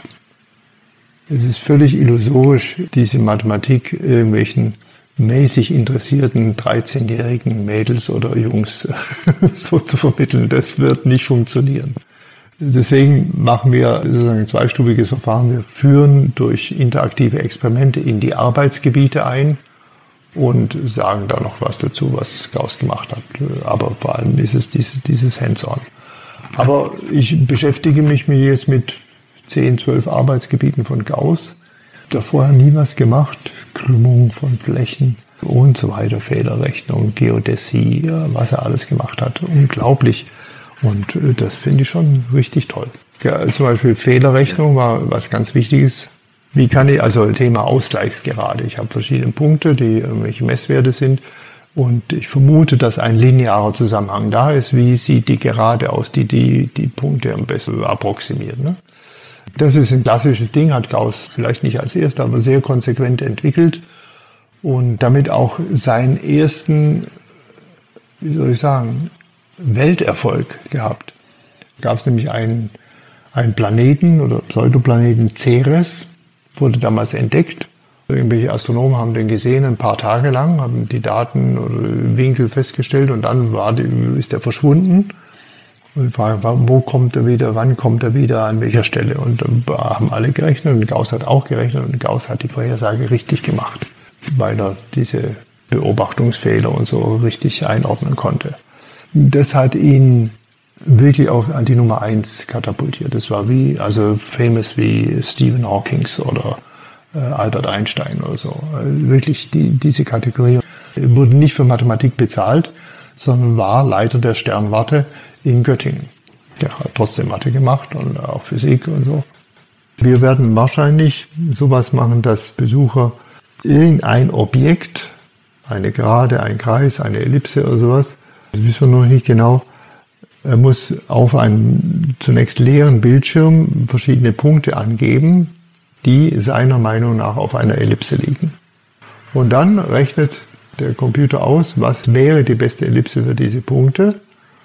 Es ist völlig illusorisch, diese Mathematik irgendwelchen mäßig interessierten dreizehnjährigen Mädels oder Jungs so zu vermitteln. Das wird nicht funktionieren. Deswegen machen wir sozusagen ein zweistufiges Verfahren. Wir führen durch interaktive Experimente in die Arbeitsgebiete ein und sagen da noch was dazu, was Gauß gemacht hat. Aber vor allem ist es dieses, dieses Hands-on. Aber ich beschäftige mich jetzt mit zehn, zwölf Arbeitsgebieten von Gauß. Da vorher nie was gemacht. Krümmung von Flächen und so weiter, Fehlerrechnung, Geodäsie, was er alles gemacht hat. Unglaublich. Und das finde ich schon richtig toll. Ja, zum Beispiel Fehlerrechnung war was ganz Wichtiges. Wie kann ich, also Thema Ausgleichsgerade. Ich habe verschiedene Punkte, die irgendwelche Messwerte sind. Und ich vermute, dass ein linearer Zusammenhang da ist. Wie sieht die Gerade aus, die die, die Punkte am besten approximiert, ne? Das ist ein klassisches Ding, hat Gauß vielleicht nicht als erster, aber sehr konsequent entwickelt und damit auch seinen ersten, wie soll ich sagen, Welterfolg gehabt. Gab es nämlich einen, einen Planeten oder Pseudoplaneten Ceres, wurde damals entdeckt. Irgendwelche Astronomen haben den gesehen ein paar Tage lang, haben die Daten oder Winkel festgestellt und dann war die, ist er verschwunden. Und fragen, wo kommt er wieder, wann kommt er wieder, an welcher Stelle. Und da haben alle gerechnet und Gauß hat auch gerechnet und Gauß hat die Vorhersage richtig gemacht, weil er diese Beobachtungsfehler und so richtig einordnen konnte. Das hat ihn wirklich auch an die Nummer eins katapultiert. Das war wie, also famous wie Stephen Hawking oder äh, Albert Einstein oder so. Also wirklich die, diese Kategorie wurde nicht für Mathematik bezahlt, sondern war Leiter der Sternwarte in Göttingen. Der hat trotzdem Mathe gemacht und auch Physik und so. Wir werden wahrscheinlich sowas machen, dass Besucher irgendein Objekt, eine Gerade, ein Kreis, eine Ellipse oder sowas, das wissen wir noch nicht genau, er muss auf einem zunächst leeren Bildschirm verschiedene Punkte angeben, die seiner Meinung nach auf einer Ellipse liegen. Und dann rechnet der Computer aus, was wäre die beste Ellipse für diese Punkte.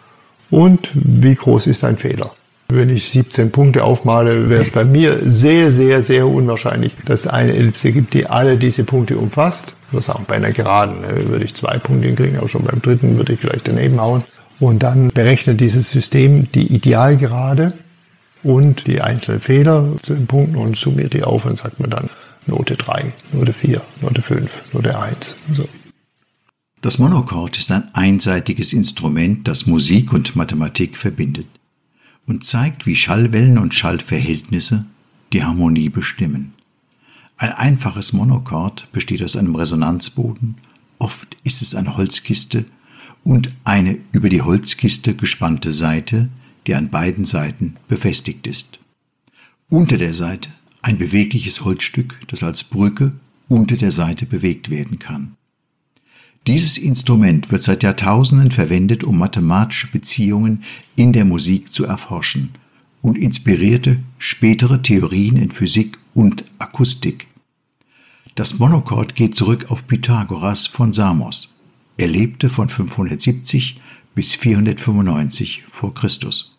und wie groß ist ein Fehler. Wenn ich siebzehn Punkte aufmale, wäre es bei mir sehr, sehr, sehr unwahrscheinlich, dass es eine Ellipse gibt, die alle diese Punkte umfasst. Das auch bei einer Geraden ne, würde ich zwei Punkte kriegen, aber schon beim dritten würde ich vielleicht daneben hauen. Und dann berechnet dieses System die Idealgerade und die einzelnen Fehler zu den Punkten und summiert die auf und sagt mir dann Note drei, Note vier, Note fünf, Note eins. So. Das Monochord ist ein einseitiges Instrument, das Musik und Mathematik verbindet und zeigt, wie Schallwellen und Schallverhältnisse die Harmonie bestimmen. Ein einfaches Monochord besteht aus einem Resonanzboden, oft ist es eine Holzkiste und eine über die Holzkiste gespannte Saite, die an beiden Seiten befestigt ist. Unter der Saite ein bewegliches Holzstück, das als Brücke unter der Saite bewegt werden kann. Dieses Instrument wird seit Jahrtausenden verwendet, um mathematische Beziehungen in der Musik zu erforschen und inspirierte spätere Theorien in Physik und Akustik. Das Monochord geht zurück auf Pythagoras von Samos. Er lebte von fünfhundertsiebzig bis vierhundertfünfundneunzig vor Christus.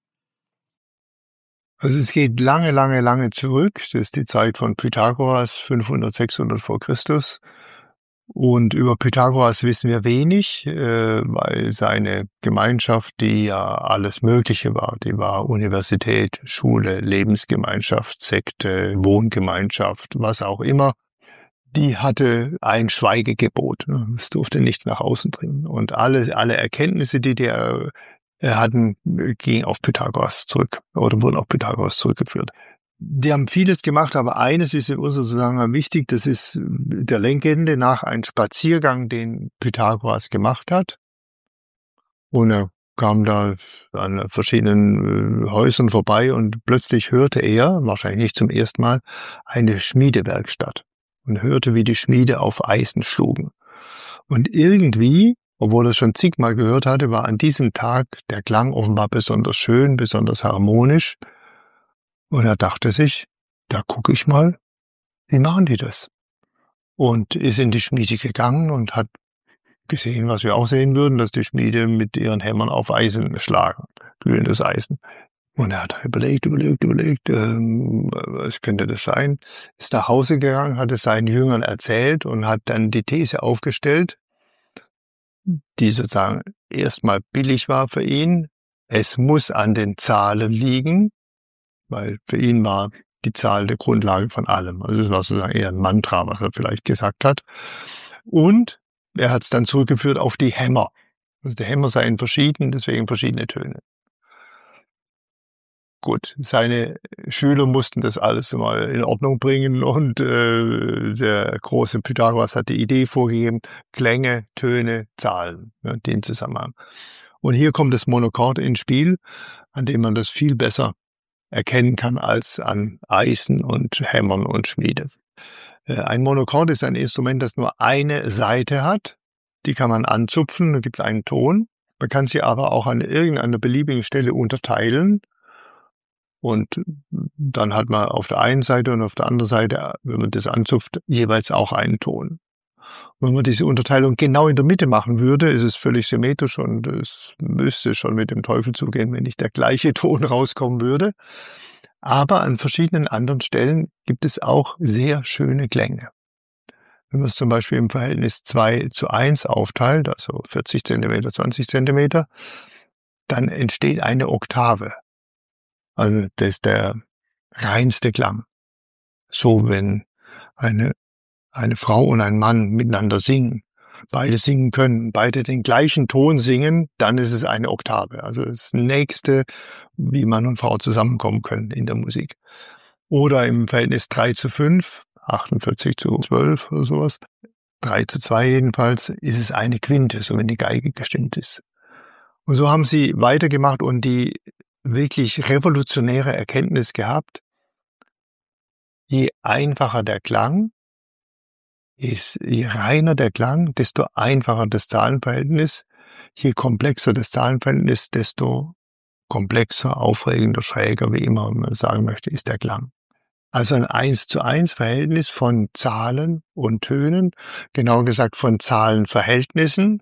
Also es geht lange, lange, lange zurück. Das ist die Zeit von Pythagoras, fünfhundert, sechshundert vor Christus. Und über Pythagoras wissen wir wenig, äh, weil seine Gemeinschaft, die ja alles Mögliche war, die war Universität, Schule, Lebensgemeinschaft, Sekte, Wohngemeinschaft, was auch immer, die hatte ein Schweigegebot. Es durfte nichts nach außen dringen. Und alle, alle Erkenntnisse, die der hatten, gingen auf Pythagoras zurück oder wurden auf Pythagoras zurückgeführt. Die haben vieles gemacht, aber eines ist in unserem Zusammenhang wichtig, das ist der Legende nach einem Spaziergang, den Pythagoras gemacht hat. Und er kam da an verschiedenen äh, Häusern vorbei und plötzlich hörte er, wahrscheinlich nicht zum ersten Mal, eine Schmiedewerkstatt und hörte, wie die Schmiede auf Eisen schlugen. Und irgendwie, obwohl er es schon zigmal gehört hatte, war an diesem Tag der Klang offenbar besonders schön, besonders harmonisch. Und er dachte sich, da gucke ich mal, wie machen die das? Und ist in die Schmiede gegangen und hat gesehen, was wir auch sehen würden, dass die Schmiede mit ihren Hämmern auf Eisen schlagen, glühendes Eisen. Und er hat überlegt, überlegt, überlegt, ähm, was könnte das sein? Ist nach Hause gegangen, hat es seinen Jüngern erzählt und hat dann die These aufgestellt, die sozusagen erstmal billig war für ihn. Es muss an den Zahlen liegen, weil für ihn war die Zahl der Grundlage von allem. Also es war sozusagen eher ein Mantra, was er vielleicht gesagt hat. Und er hat es dann zurückgeführt auf die Hämmer. Also die Hämmer seien verschieden, deswegen verschiedene Töne. Gut, seine Schüler mussten das alles mal in Ordnung bringen und äh, der große Pythagoras hat die Idee vorgegeben, Klänge, Töne, Zahlen, ja, den Zusammenhang. Und hier kommt das Monochord ins Spiel, an dem man das viel besser erkennen kann als an Eisen und Hämmern und Schmiede. Ein Monochord ist ein Instrument, das nur eine Saite hat. Die kann man anzupfen, da gibt es einen Ton. Man kann sie aber auch an irgendeiner beliebigen Stelle unterteilen. Und dann hat man auf der einen Seite und auf der anderen Seite, wenn man das anzupft, jeweils auch einen Ton. Und wenn man diese Unterteilung genau in der Mitte machen würde, ist es völlig symmetrisch und es müsste schon mit dem Teufel zugehen, wenn nicht der gleiche Ton rauskommen würde. Aber an verschiedenen anderen Stellen gibt es auch sehr schöne Klänge. Wenn man es zum Beispiel im Verhältnis zwei zu eins aufteilt, also vierzig Zentimeter, zwanzig Zentimeter, dann entsteht eine Oktave. Also das ist der reinste Klang. So, wenn eine, eine Frau und ein Mann miteinander singen, beide singen können, beide den gleichen Ton singen, dann ist es eine Oktave. Also das Nächste, wie Mann und Frau zusammenkommen können in der Musik. Oder im Verhältnis drei zu fünf, achtundvierzig zu zwölf oder sowas, drei zu zwei jedenfalls, ist es eine Quinte, so wenn die Geige gestimmt ist. Und so haben sie weitergemacht und die wirklich revolutionäre Erkenntnis gehabt, je einfacher der Klang ist, je reiner der Klang, desto einfacher das Zahlenverhältnis, je komplexer das Zahlenverhältnis, desto komplexer, aufregender, schräger, wie immer man sagen möchte, ist der Klang. Also ein eins zu eins Verhältnis von Zahlen und Tönen, genauer gesagt von Zahlenverhältnissen,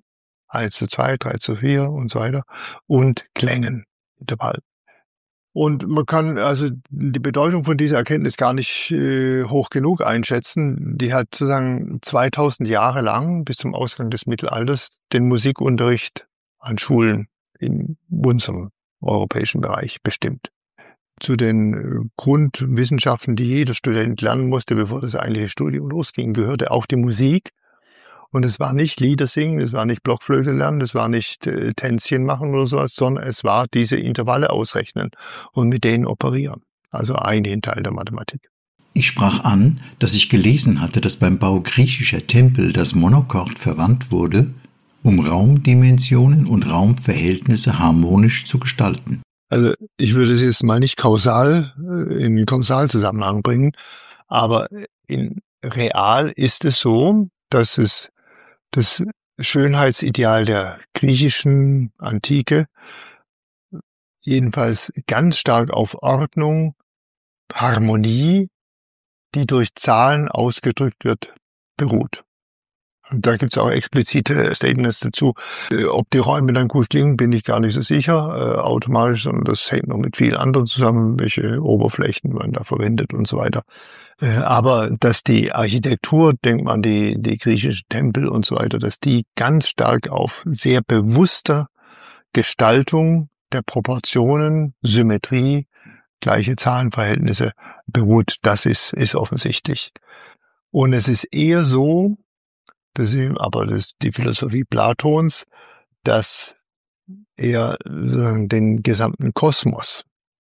eins zu zwei, drei zu vier und so weiter und Klängen, Intervall. Und man kann also die Bedeutung von dieser Erkenntnis gar nicht äh, hoch genug einschätzen. Die hat sozusagen zweitausend Jahre lang bis zum Ausgang des Mittelalters den Musikunterricht an Schulen in unserem europäischen Bereich bestimmt. Zu den äh, Grundwissenschaften, die jeder Student lernen musste, bevor das eigentliche Studium losging, gehörte auch die Musik. Und es war nicht Lieder singen, es war nicht Blockflöte lernen, es war nicht äh, Tänzchen machen oder sowas, sondern es war diese Intervalle ausrechnen und mit denen operieren. Also ein Teil der Mathematik. Ich sprach an, dass ich gelesen hatte, dass beim Bau griechischer Tempel das Monochord verwandt wurde, um Raumdimensionen und Raumverhältnisse harmonisch zu gestalten. Also ich würde es jetzt mal nicht kausal äh, in Kausalzusammenhang bringen, aber in real ist es so, dass es das Schönheitsideal der griechischen Antike jedenfalls ganz stark auf Ordnung, Harmonie, die durch Zahlen ausgedrückt wird, beruht. Und da gibt es auch explizite Statements dazu. Ob die Räume dann gut klingen, bin ich gar nicht so sicher, äh, automatisch, sondern das hängt noch mit vielen anderen zusammen, welche Oberflächen man da verwendet und so weiter. Äh, aber dass die Architektur, denkt man, die, die griechischen Tempel und so weiter, dass die ganz stark auf sehr bewusster Gestaltung der Proportionen, Symmetrie, gleiche Zahlenverhältnisse beruht, das ist, ist offensichtlich. Und es ist eher so, das ist aber das, die Philosophie Platons, dass er den gesamten Kosmos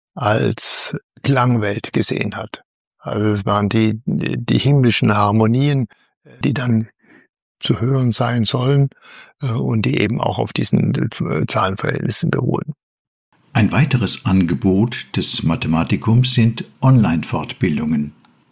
als Klangwelt gesehen hat. Also es waren die, die himmlischen Harmonien, die dann zu hören sein sollen und die eben auch auf diesen Zahlenverhältnissen beruhen. Ein weiteres Angebot des Mathematikums sind Online-Fortbildungen.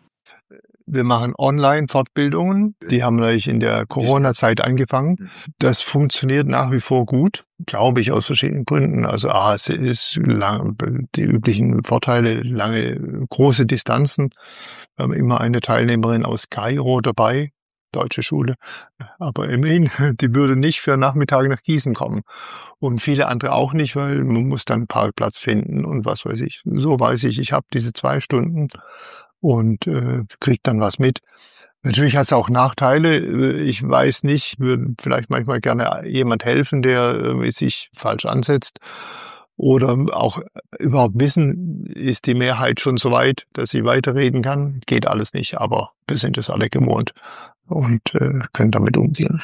Wir machen Online-Fortbildungen. Die haben natürlich in der Corona-Zeit angefangen. Das funktioniert nach wie vor gut, glaube ich, aus verschiedenen Gründen. Also A, es ist lang, die üblichen Vorteile, lange, große Distanzen. Wir haben immer eine Teilnehmerin aus Kairo dabei, deutsche Schule. Aber immerhin, die würde nicht für Nachmittag nach Gießen kommen. Und viele andere auch nicht, weil man muss dann einen Parkplatz finden und was weiß ich. So weiß ich, ich habe diese zwei Stunden und äh, kriegt dann was mit. Natürlich hat es auch Nachteile. Ich weiß nicht, würde vielleicht manchmal gerne jemand helfen, der äh, sich falsch ansetzt. Oder auch überhaupt wissen, ist die Mehrheit schon so weit, dass sie weiterreden kann. Geht alles nicht, aber wir sind es alle gewohnt und äh, können damit umgehen.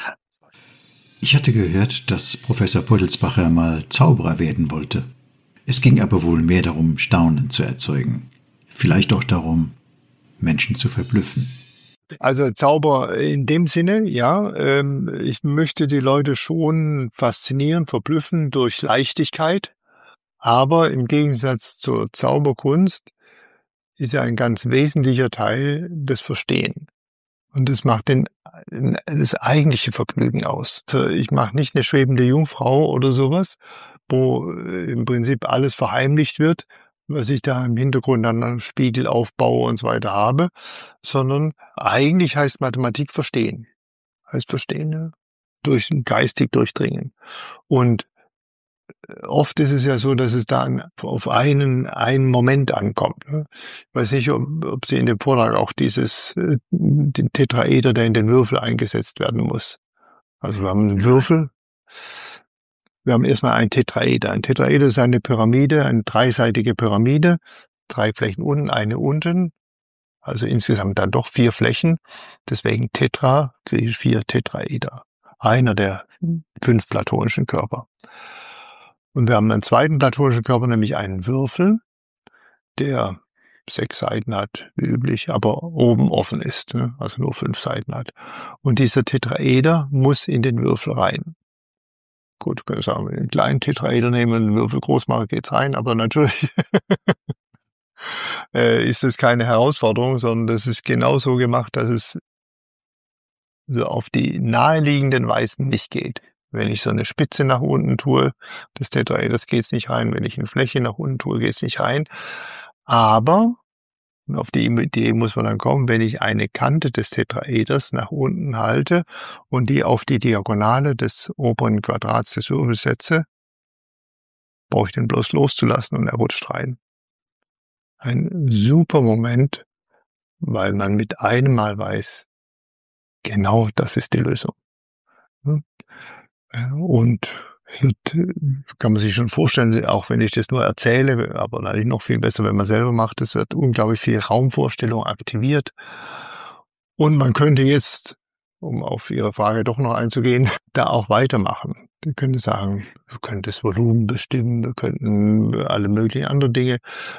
Ich hatte gehört, dass Professor Beutelsbacher mal Zauberer werden wollte. Es ging aber wohl mehr darum, Staunen zu erzeugen. Vielleicht auch darum, Menschen zu verblüffen. Also Zauber in dem Sinne, ja. Ähm, ich möchte die Leute schon faszinieren, verblüffen durch Leichtigkeit. Aber im Gegensatz zur Zauberkunst ist ja ein ganz wesentlicher Teil das Verstehen. Und das macht den, das eigentliche Vergnügen aus. Also ich mache nicht eine schwebende Jungfrau oder sowas, wo im Prinzip alles verheimlicht wird, was ich da im Hintergrund an einem Spiegel aufbaue und so weiter habe, sondern eigentlich heißt Mathematik verstehen. Heißt verstehen, ja? Durch geistig durchdringen. Und oft ist es ja so, dass es dann auf einen, einen Moment ankommt. Ich weiß nicht, ob, ob Sie in dem Vortrag auch dieses, den Tetraeder, der in den Würfel eingesetzt werden muss. Also wir haben einen Würfel. Wir haben erstmal ein Tetraeder. Ein Tetraeder ist eine Pyramide, eine dreiseitige Pyramide. Drei Flächen unten, eine unten. Also insgesamt dann doch vier Flächen. Deswegen Tetra, griechisch vier Tetraeder. Einer der fünf platonischen Körper. Und wir haben einen zweiten platonischen Körper, nämlich einen Würfel, der sechs Seiten hat, wie üblich, aber oben offen ist, ne? Also nur fünf Seiten hat. Und dieser Tetraeder muss in den Würfel rein. Gut, können wir sagen, wenn wir einen kleinen Tetraeder nehmen und den Würfel groß machen, geht's rein, aber natürlich ist das keine Herausforderung, sondern das ist genauso gemacht, dass es so auf die naheliegenden Weisen nicht geht. Wenn ich so eine Spitze nach unten tue, des Tetraeders geht's nicht rein. Wenn ich eine Fläche nach unten tue, geht's nicht rein. Aber Und auf die Idee muss man dann kommen, wenn ich eine Kante des Tetraeders nach unten halte und die auf die Diagonale des oberen Quadrats des Würfels setze, brauche ich den bloß loszulassen und er rutscht rein. Ein super Moment, weil man mit einem Mal weiß, genau das ist die Lösung. Und kann man sich schon vorstellen, auch wenn ich das nur erzähle, aber natürlich noch viel besser, wenn man selber macht, es wird unglaublich viel Raumvorstellung aktiviert. Und man könnte jetzt, um auf Ihre Frage doch noch einzugehen, da auch weitermachen. Wir könnten sagen, wir können das Volumen bestimmen, wir könnten alle möglichen anderen Dinge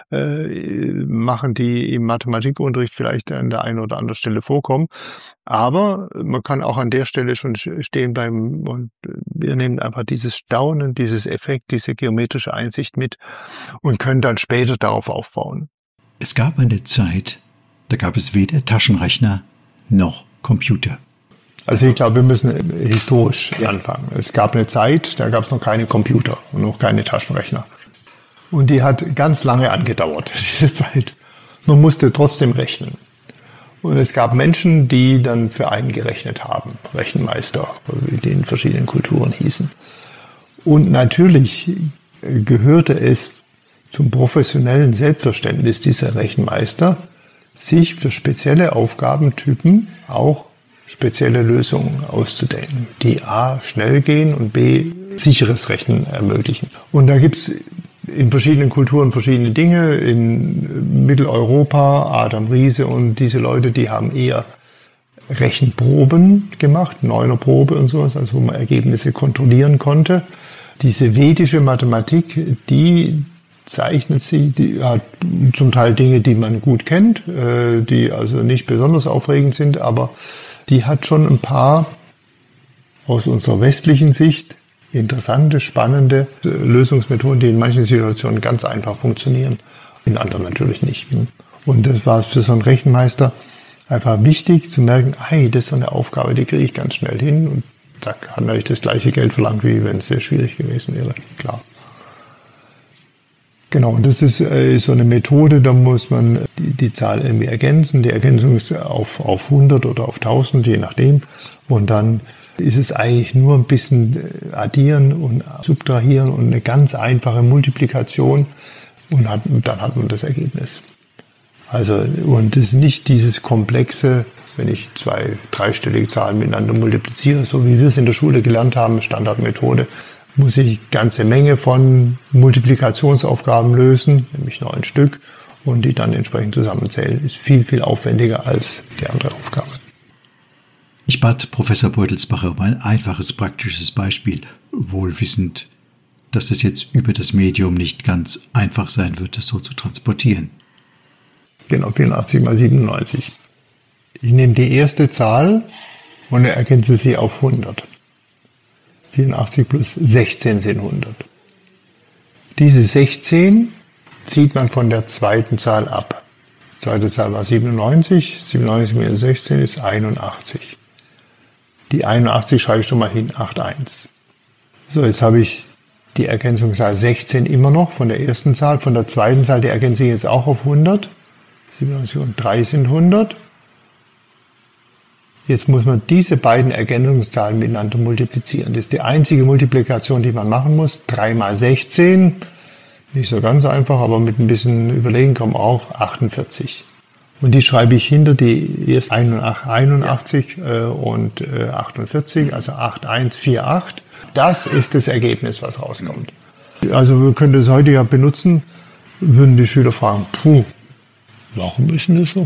äh, machen, die im Mathematikunterricht vielleicht an der einen oder anderen Stelle vorkommen. Aber man kann auch an der Stelle schon stehen bleiben und wir nehmen einfach dieses Staunen, dieses Effekt, diese geometrische Einsicht mit und können dann später darauf aufbauen. Es gab eine Zeit, da gab es weder Taschenrechner noch Computer. Also ich glaube, wir müssen historisch anfangen. Es gab eine Zeit, da gab es noch keine Computer und noch keine Taschenrechner. Und die hat ganz lange angedauert, diese Zeit. Man musste trotzdem rechnen. Und es gab Menschen, die dann für einen gerechnet haben, Rechenmeister, wie die in verschiedenen Kulturen hießen. Und natürlich gehörte es zum professionellen Selbstverständnis dieser Rechenmeister, sich für spezielle Aufgabentypen auch spezielle Lösungen auszudenken, die A, schnell gehen und B, sicheres Rechnen ermöglichen. Und da gibt's in verschiedenen Kulturen verschiedene Dinge. In Mitteleuropa, Adam Riese und diese Leute, die haben eher Rechenproben gemacht, Neunerprobe und sowas, also wo man Ergebnisse kontrollieren konnte. Diese vedische Mathematik, die zeichnet sich, die hat zum Teil Dinge, die man gut kennt, die also nicht besonders aufregend sind, aber die hat schon ein paar aus unserer westlichen Sicht interessante, spannende Lösungsmethoden, die in manchen Situationen ganz einfach funktionieren, in anderen natürlich nicht. Und das war für so einen Rechenmeister einfach wichtig zu merken, hey, das ist so eine Aufgabe, die kriege ich ganz schnell hin und zack, hat natürlich das gleiche Geld verlangt, wie wenn es sehr schwierig gewesen wäre, klar. Genau, und das ist äh, so eine Methode, da muss man die, die Zahl irgendwie ergänzen. Die Ergänzung ist auf, auf hundert oder auf tausend, je nachdem. Und dann ist es eigentlich nur ein bisschen addieren und subtrahieren und eine ganz einfache Multiplikation. Und hat, dann hat man das Ergebnis. Also, und es ist nicht dieses komplexe, wenn ich zwei dreistellige Zahlen miteinander multipliziere, so wie wir es in der Schule gelernt haben, Standardmethode, muss ich eine ganze Menge von Multiplikationsaufgaben lösen, nämlich neun Stück, und die dann entsprechend zusammenzählen. Ist viel, viel aufwendiger als die andere Aufgabe. Ich bat Professor Beutelsbacher um ein einfaches, praktisches Beispiel, wohl wissend, dass es jetzt über das Medium nicht ganz einfach sein wird, das so zu transportieren. Genau, vierundachtzig mal siebenundneunzig. Ich nehme die erste Zahl und ergänze sie auf hundert. vierundachtzig plus sechzehn sind hundert. Diese sechzehn zieht man von der zweiten Zahl ab. Die zweite Zahl war siebenundneunzig, siebenundneunzig minus sechzehn ist einundachtzig. Die einundachtzig schreibe ich schon mal hin, achtundsechzig. So, jetzt habe ich die Ergänzungszahl sechzehn immer noch von der ersten Zahl, von der zweiten Zahl, die ergänze ich jetzt auch auf hundert. siebenundneunzig und drei sind hundert. Jetzt muss man diese beiden Ergänzungszahlen miteinander multiplizieren. Das ist die einzige Multiplikation, die man machen muss. drei mal sechzehn, nicht so ganz einfach, aber mit ein bisschen Überlegen kommen auch achtundvierzig. Und die schreibe ich hinter die erst einundachtzig äh, und äh, achtundvierzig, also acht eins vier acht. Das ist das Ergebnis, was rauskommt. Also wir können das heute ja benutzen, würden die Schüler fragen, puh, warum ist denn das so?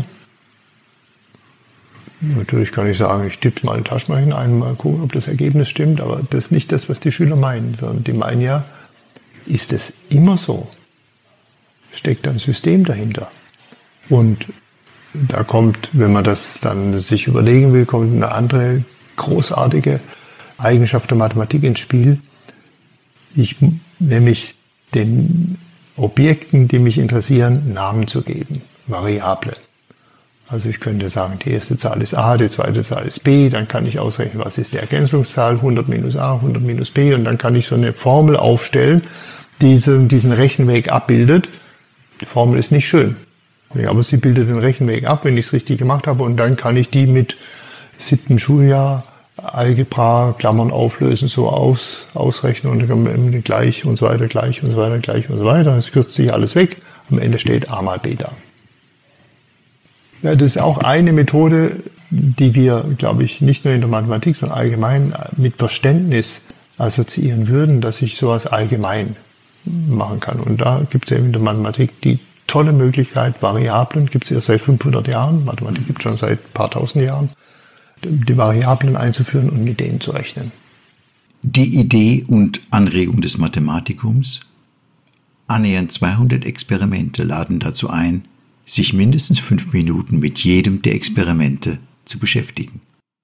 Natürlich kann ich sagen, ich tippe mal in den Taschenrechner ein, mal gucken, ob das Ergebnis stimmt, aber das ist nicht das, was die Schüler meinen, sondern die meinen ja, ist das immer so? Steckt ein System dahinter? Und da kommt, wenn man das dann sich überlegen will, kommt eine andere großartige Eigenschaft der Mathematik ins Spiel. Ich, nämlich den Objekten, die mich interessieren, Namen zu geben, Variablen. Also ich könnte sagen, die erste Zahl ist a, die zweite Zahl ist b, dann kann ich ausrechnen, was ist die Ergänzungszahl, hundert minus a, hundert minus b, und dann kann ich so eine Formel aufstellen, die diesen Rechenweg abbildet. Die Formel ist nicht schön, Ja, aber sie bildet den Rechenweg ab, wenn ich es richtig gemacht habe. Und dann kann ich die mit siebten Schuljahr Algebra, Klammern auflösen, so aus, ausrechnen und dann kann man gleich und so weiter, gleich und so weiter, gleich und so weiter. Es kürzt sich alles weg. Am Ende steht A mal Beta. Ja, das ist auch eine Methode, die wir, glaube ich, nicht nur in der Mathematik, sondern allgemein mit Verständnis assoziieren würden, dass ich sowas allgemein machen kann. Und da gibt es eben in der Mathematik die tolle Möglichkeit, Variablen, gibt es erst seit fünfhundert Jahren, Mathematik gibt es schon seit ein paar tausend Jahren, die Variablen einzuführen und mit denen zu rechnen. Die Idee und Anregung des Mathematikums? Annähernd zweihundert Experimente laden dazu ein, sich mindestens fünf Minuten mit jedem der Experimente zu beschäftigen.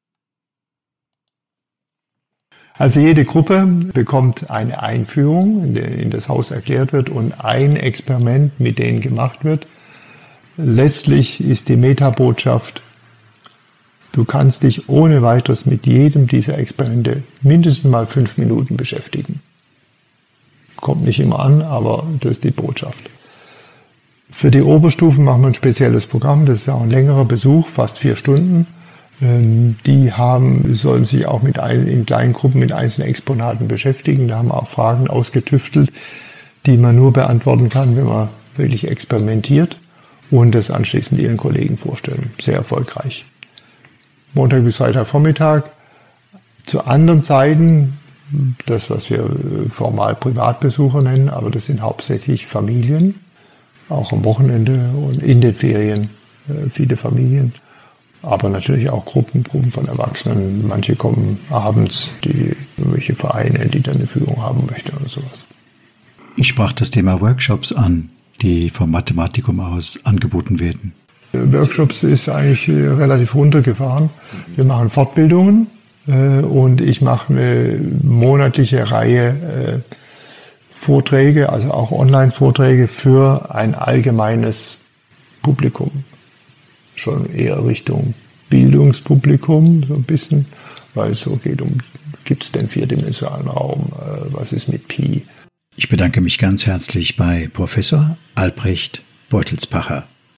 Also jede Gruppe bekommt eine Einführung, in der in das Haus erklärt wird und ein Experiment mit denen gemacht wird. Letztlich ist die Metabotschaft: Du kannst dich ohne weiteres mit jedem dieser Experimente mindestens mal fünf Minuten beschäftigen. Kommt nicht immer an, aber das ist die Botschaft. Für die Oberstufen machen wir ein spezielles Programm, das ist auch ein längerer Besuch, fast vier Stunden. Die haben, sollen sich auch mit ein, in kleinen Gruppen mit einzelnen Exponaten beschäftigen. Da haben wir auch Fragen ausgetüftelt, die man nur beantworten kann, wenn man wirklich experimentiert und das anschließend ihren Kollegen vorstellen. Sehr erfolgreich. Montag bis Freitag Vormittag. Zu anderen Zeiten, das, was wir formal Privatbesucher nennen, aber das sind hauptsächlich Familien, auch am Wochenende und in den Ferien viele Familien, aber natürlich auch Gruppen, Gruppen von Erwachsenen. Manche kommen abends, die irgendwelche Vereine, die dann eine Führung haben möchten oder sowas. Ich sprach das Thema Workshops an, die vom Mathematikum aus angeboten werden. Workshops ist eigentlich relativ runtergefahren. Wir machen Fortbildungen und ich mache eine monatliche Reihe Vorträge, also auch Online-Vorträge für ein allgemeines Publikum. Schon eher Richtung Bildungspublikum, so ein bisschen, weil es so geht um, gibt es den vierdimensionalen Raum, was ist mit Pi? Ich bedanke mich ganz herzlich bei Professor Albrecht Beutelspacher.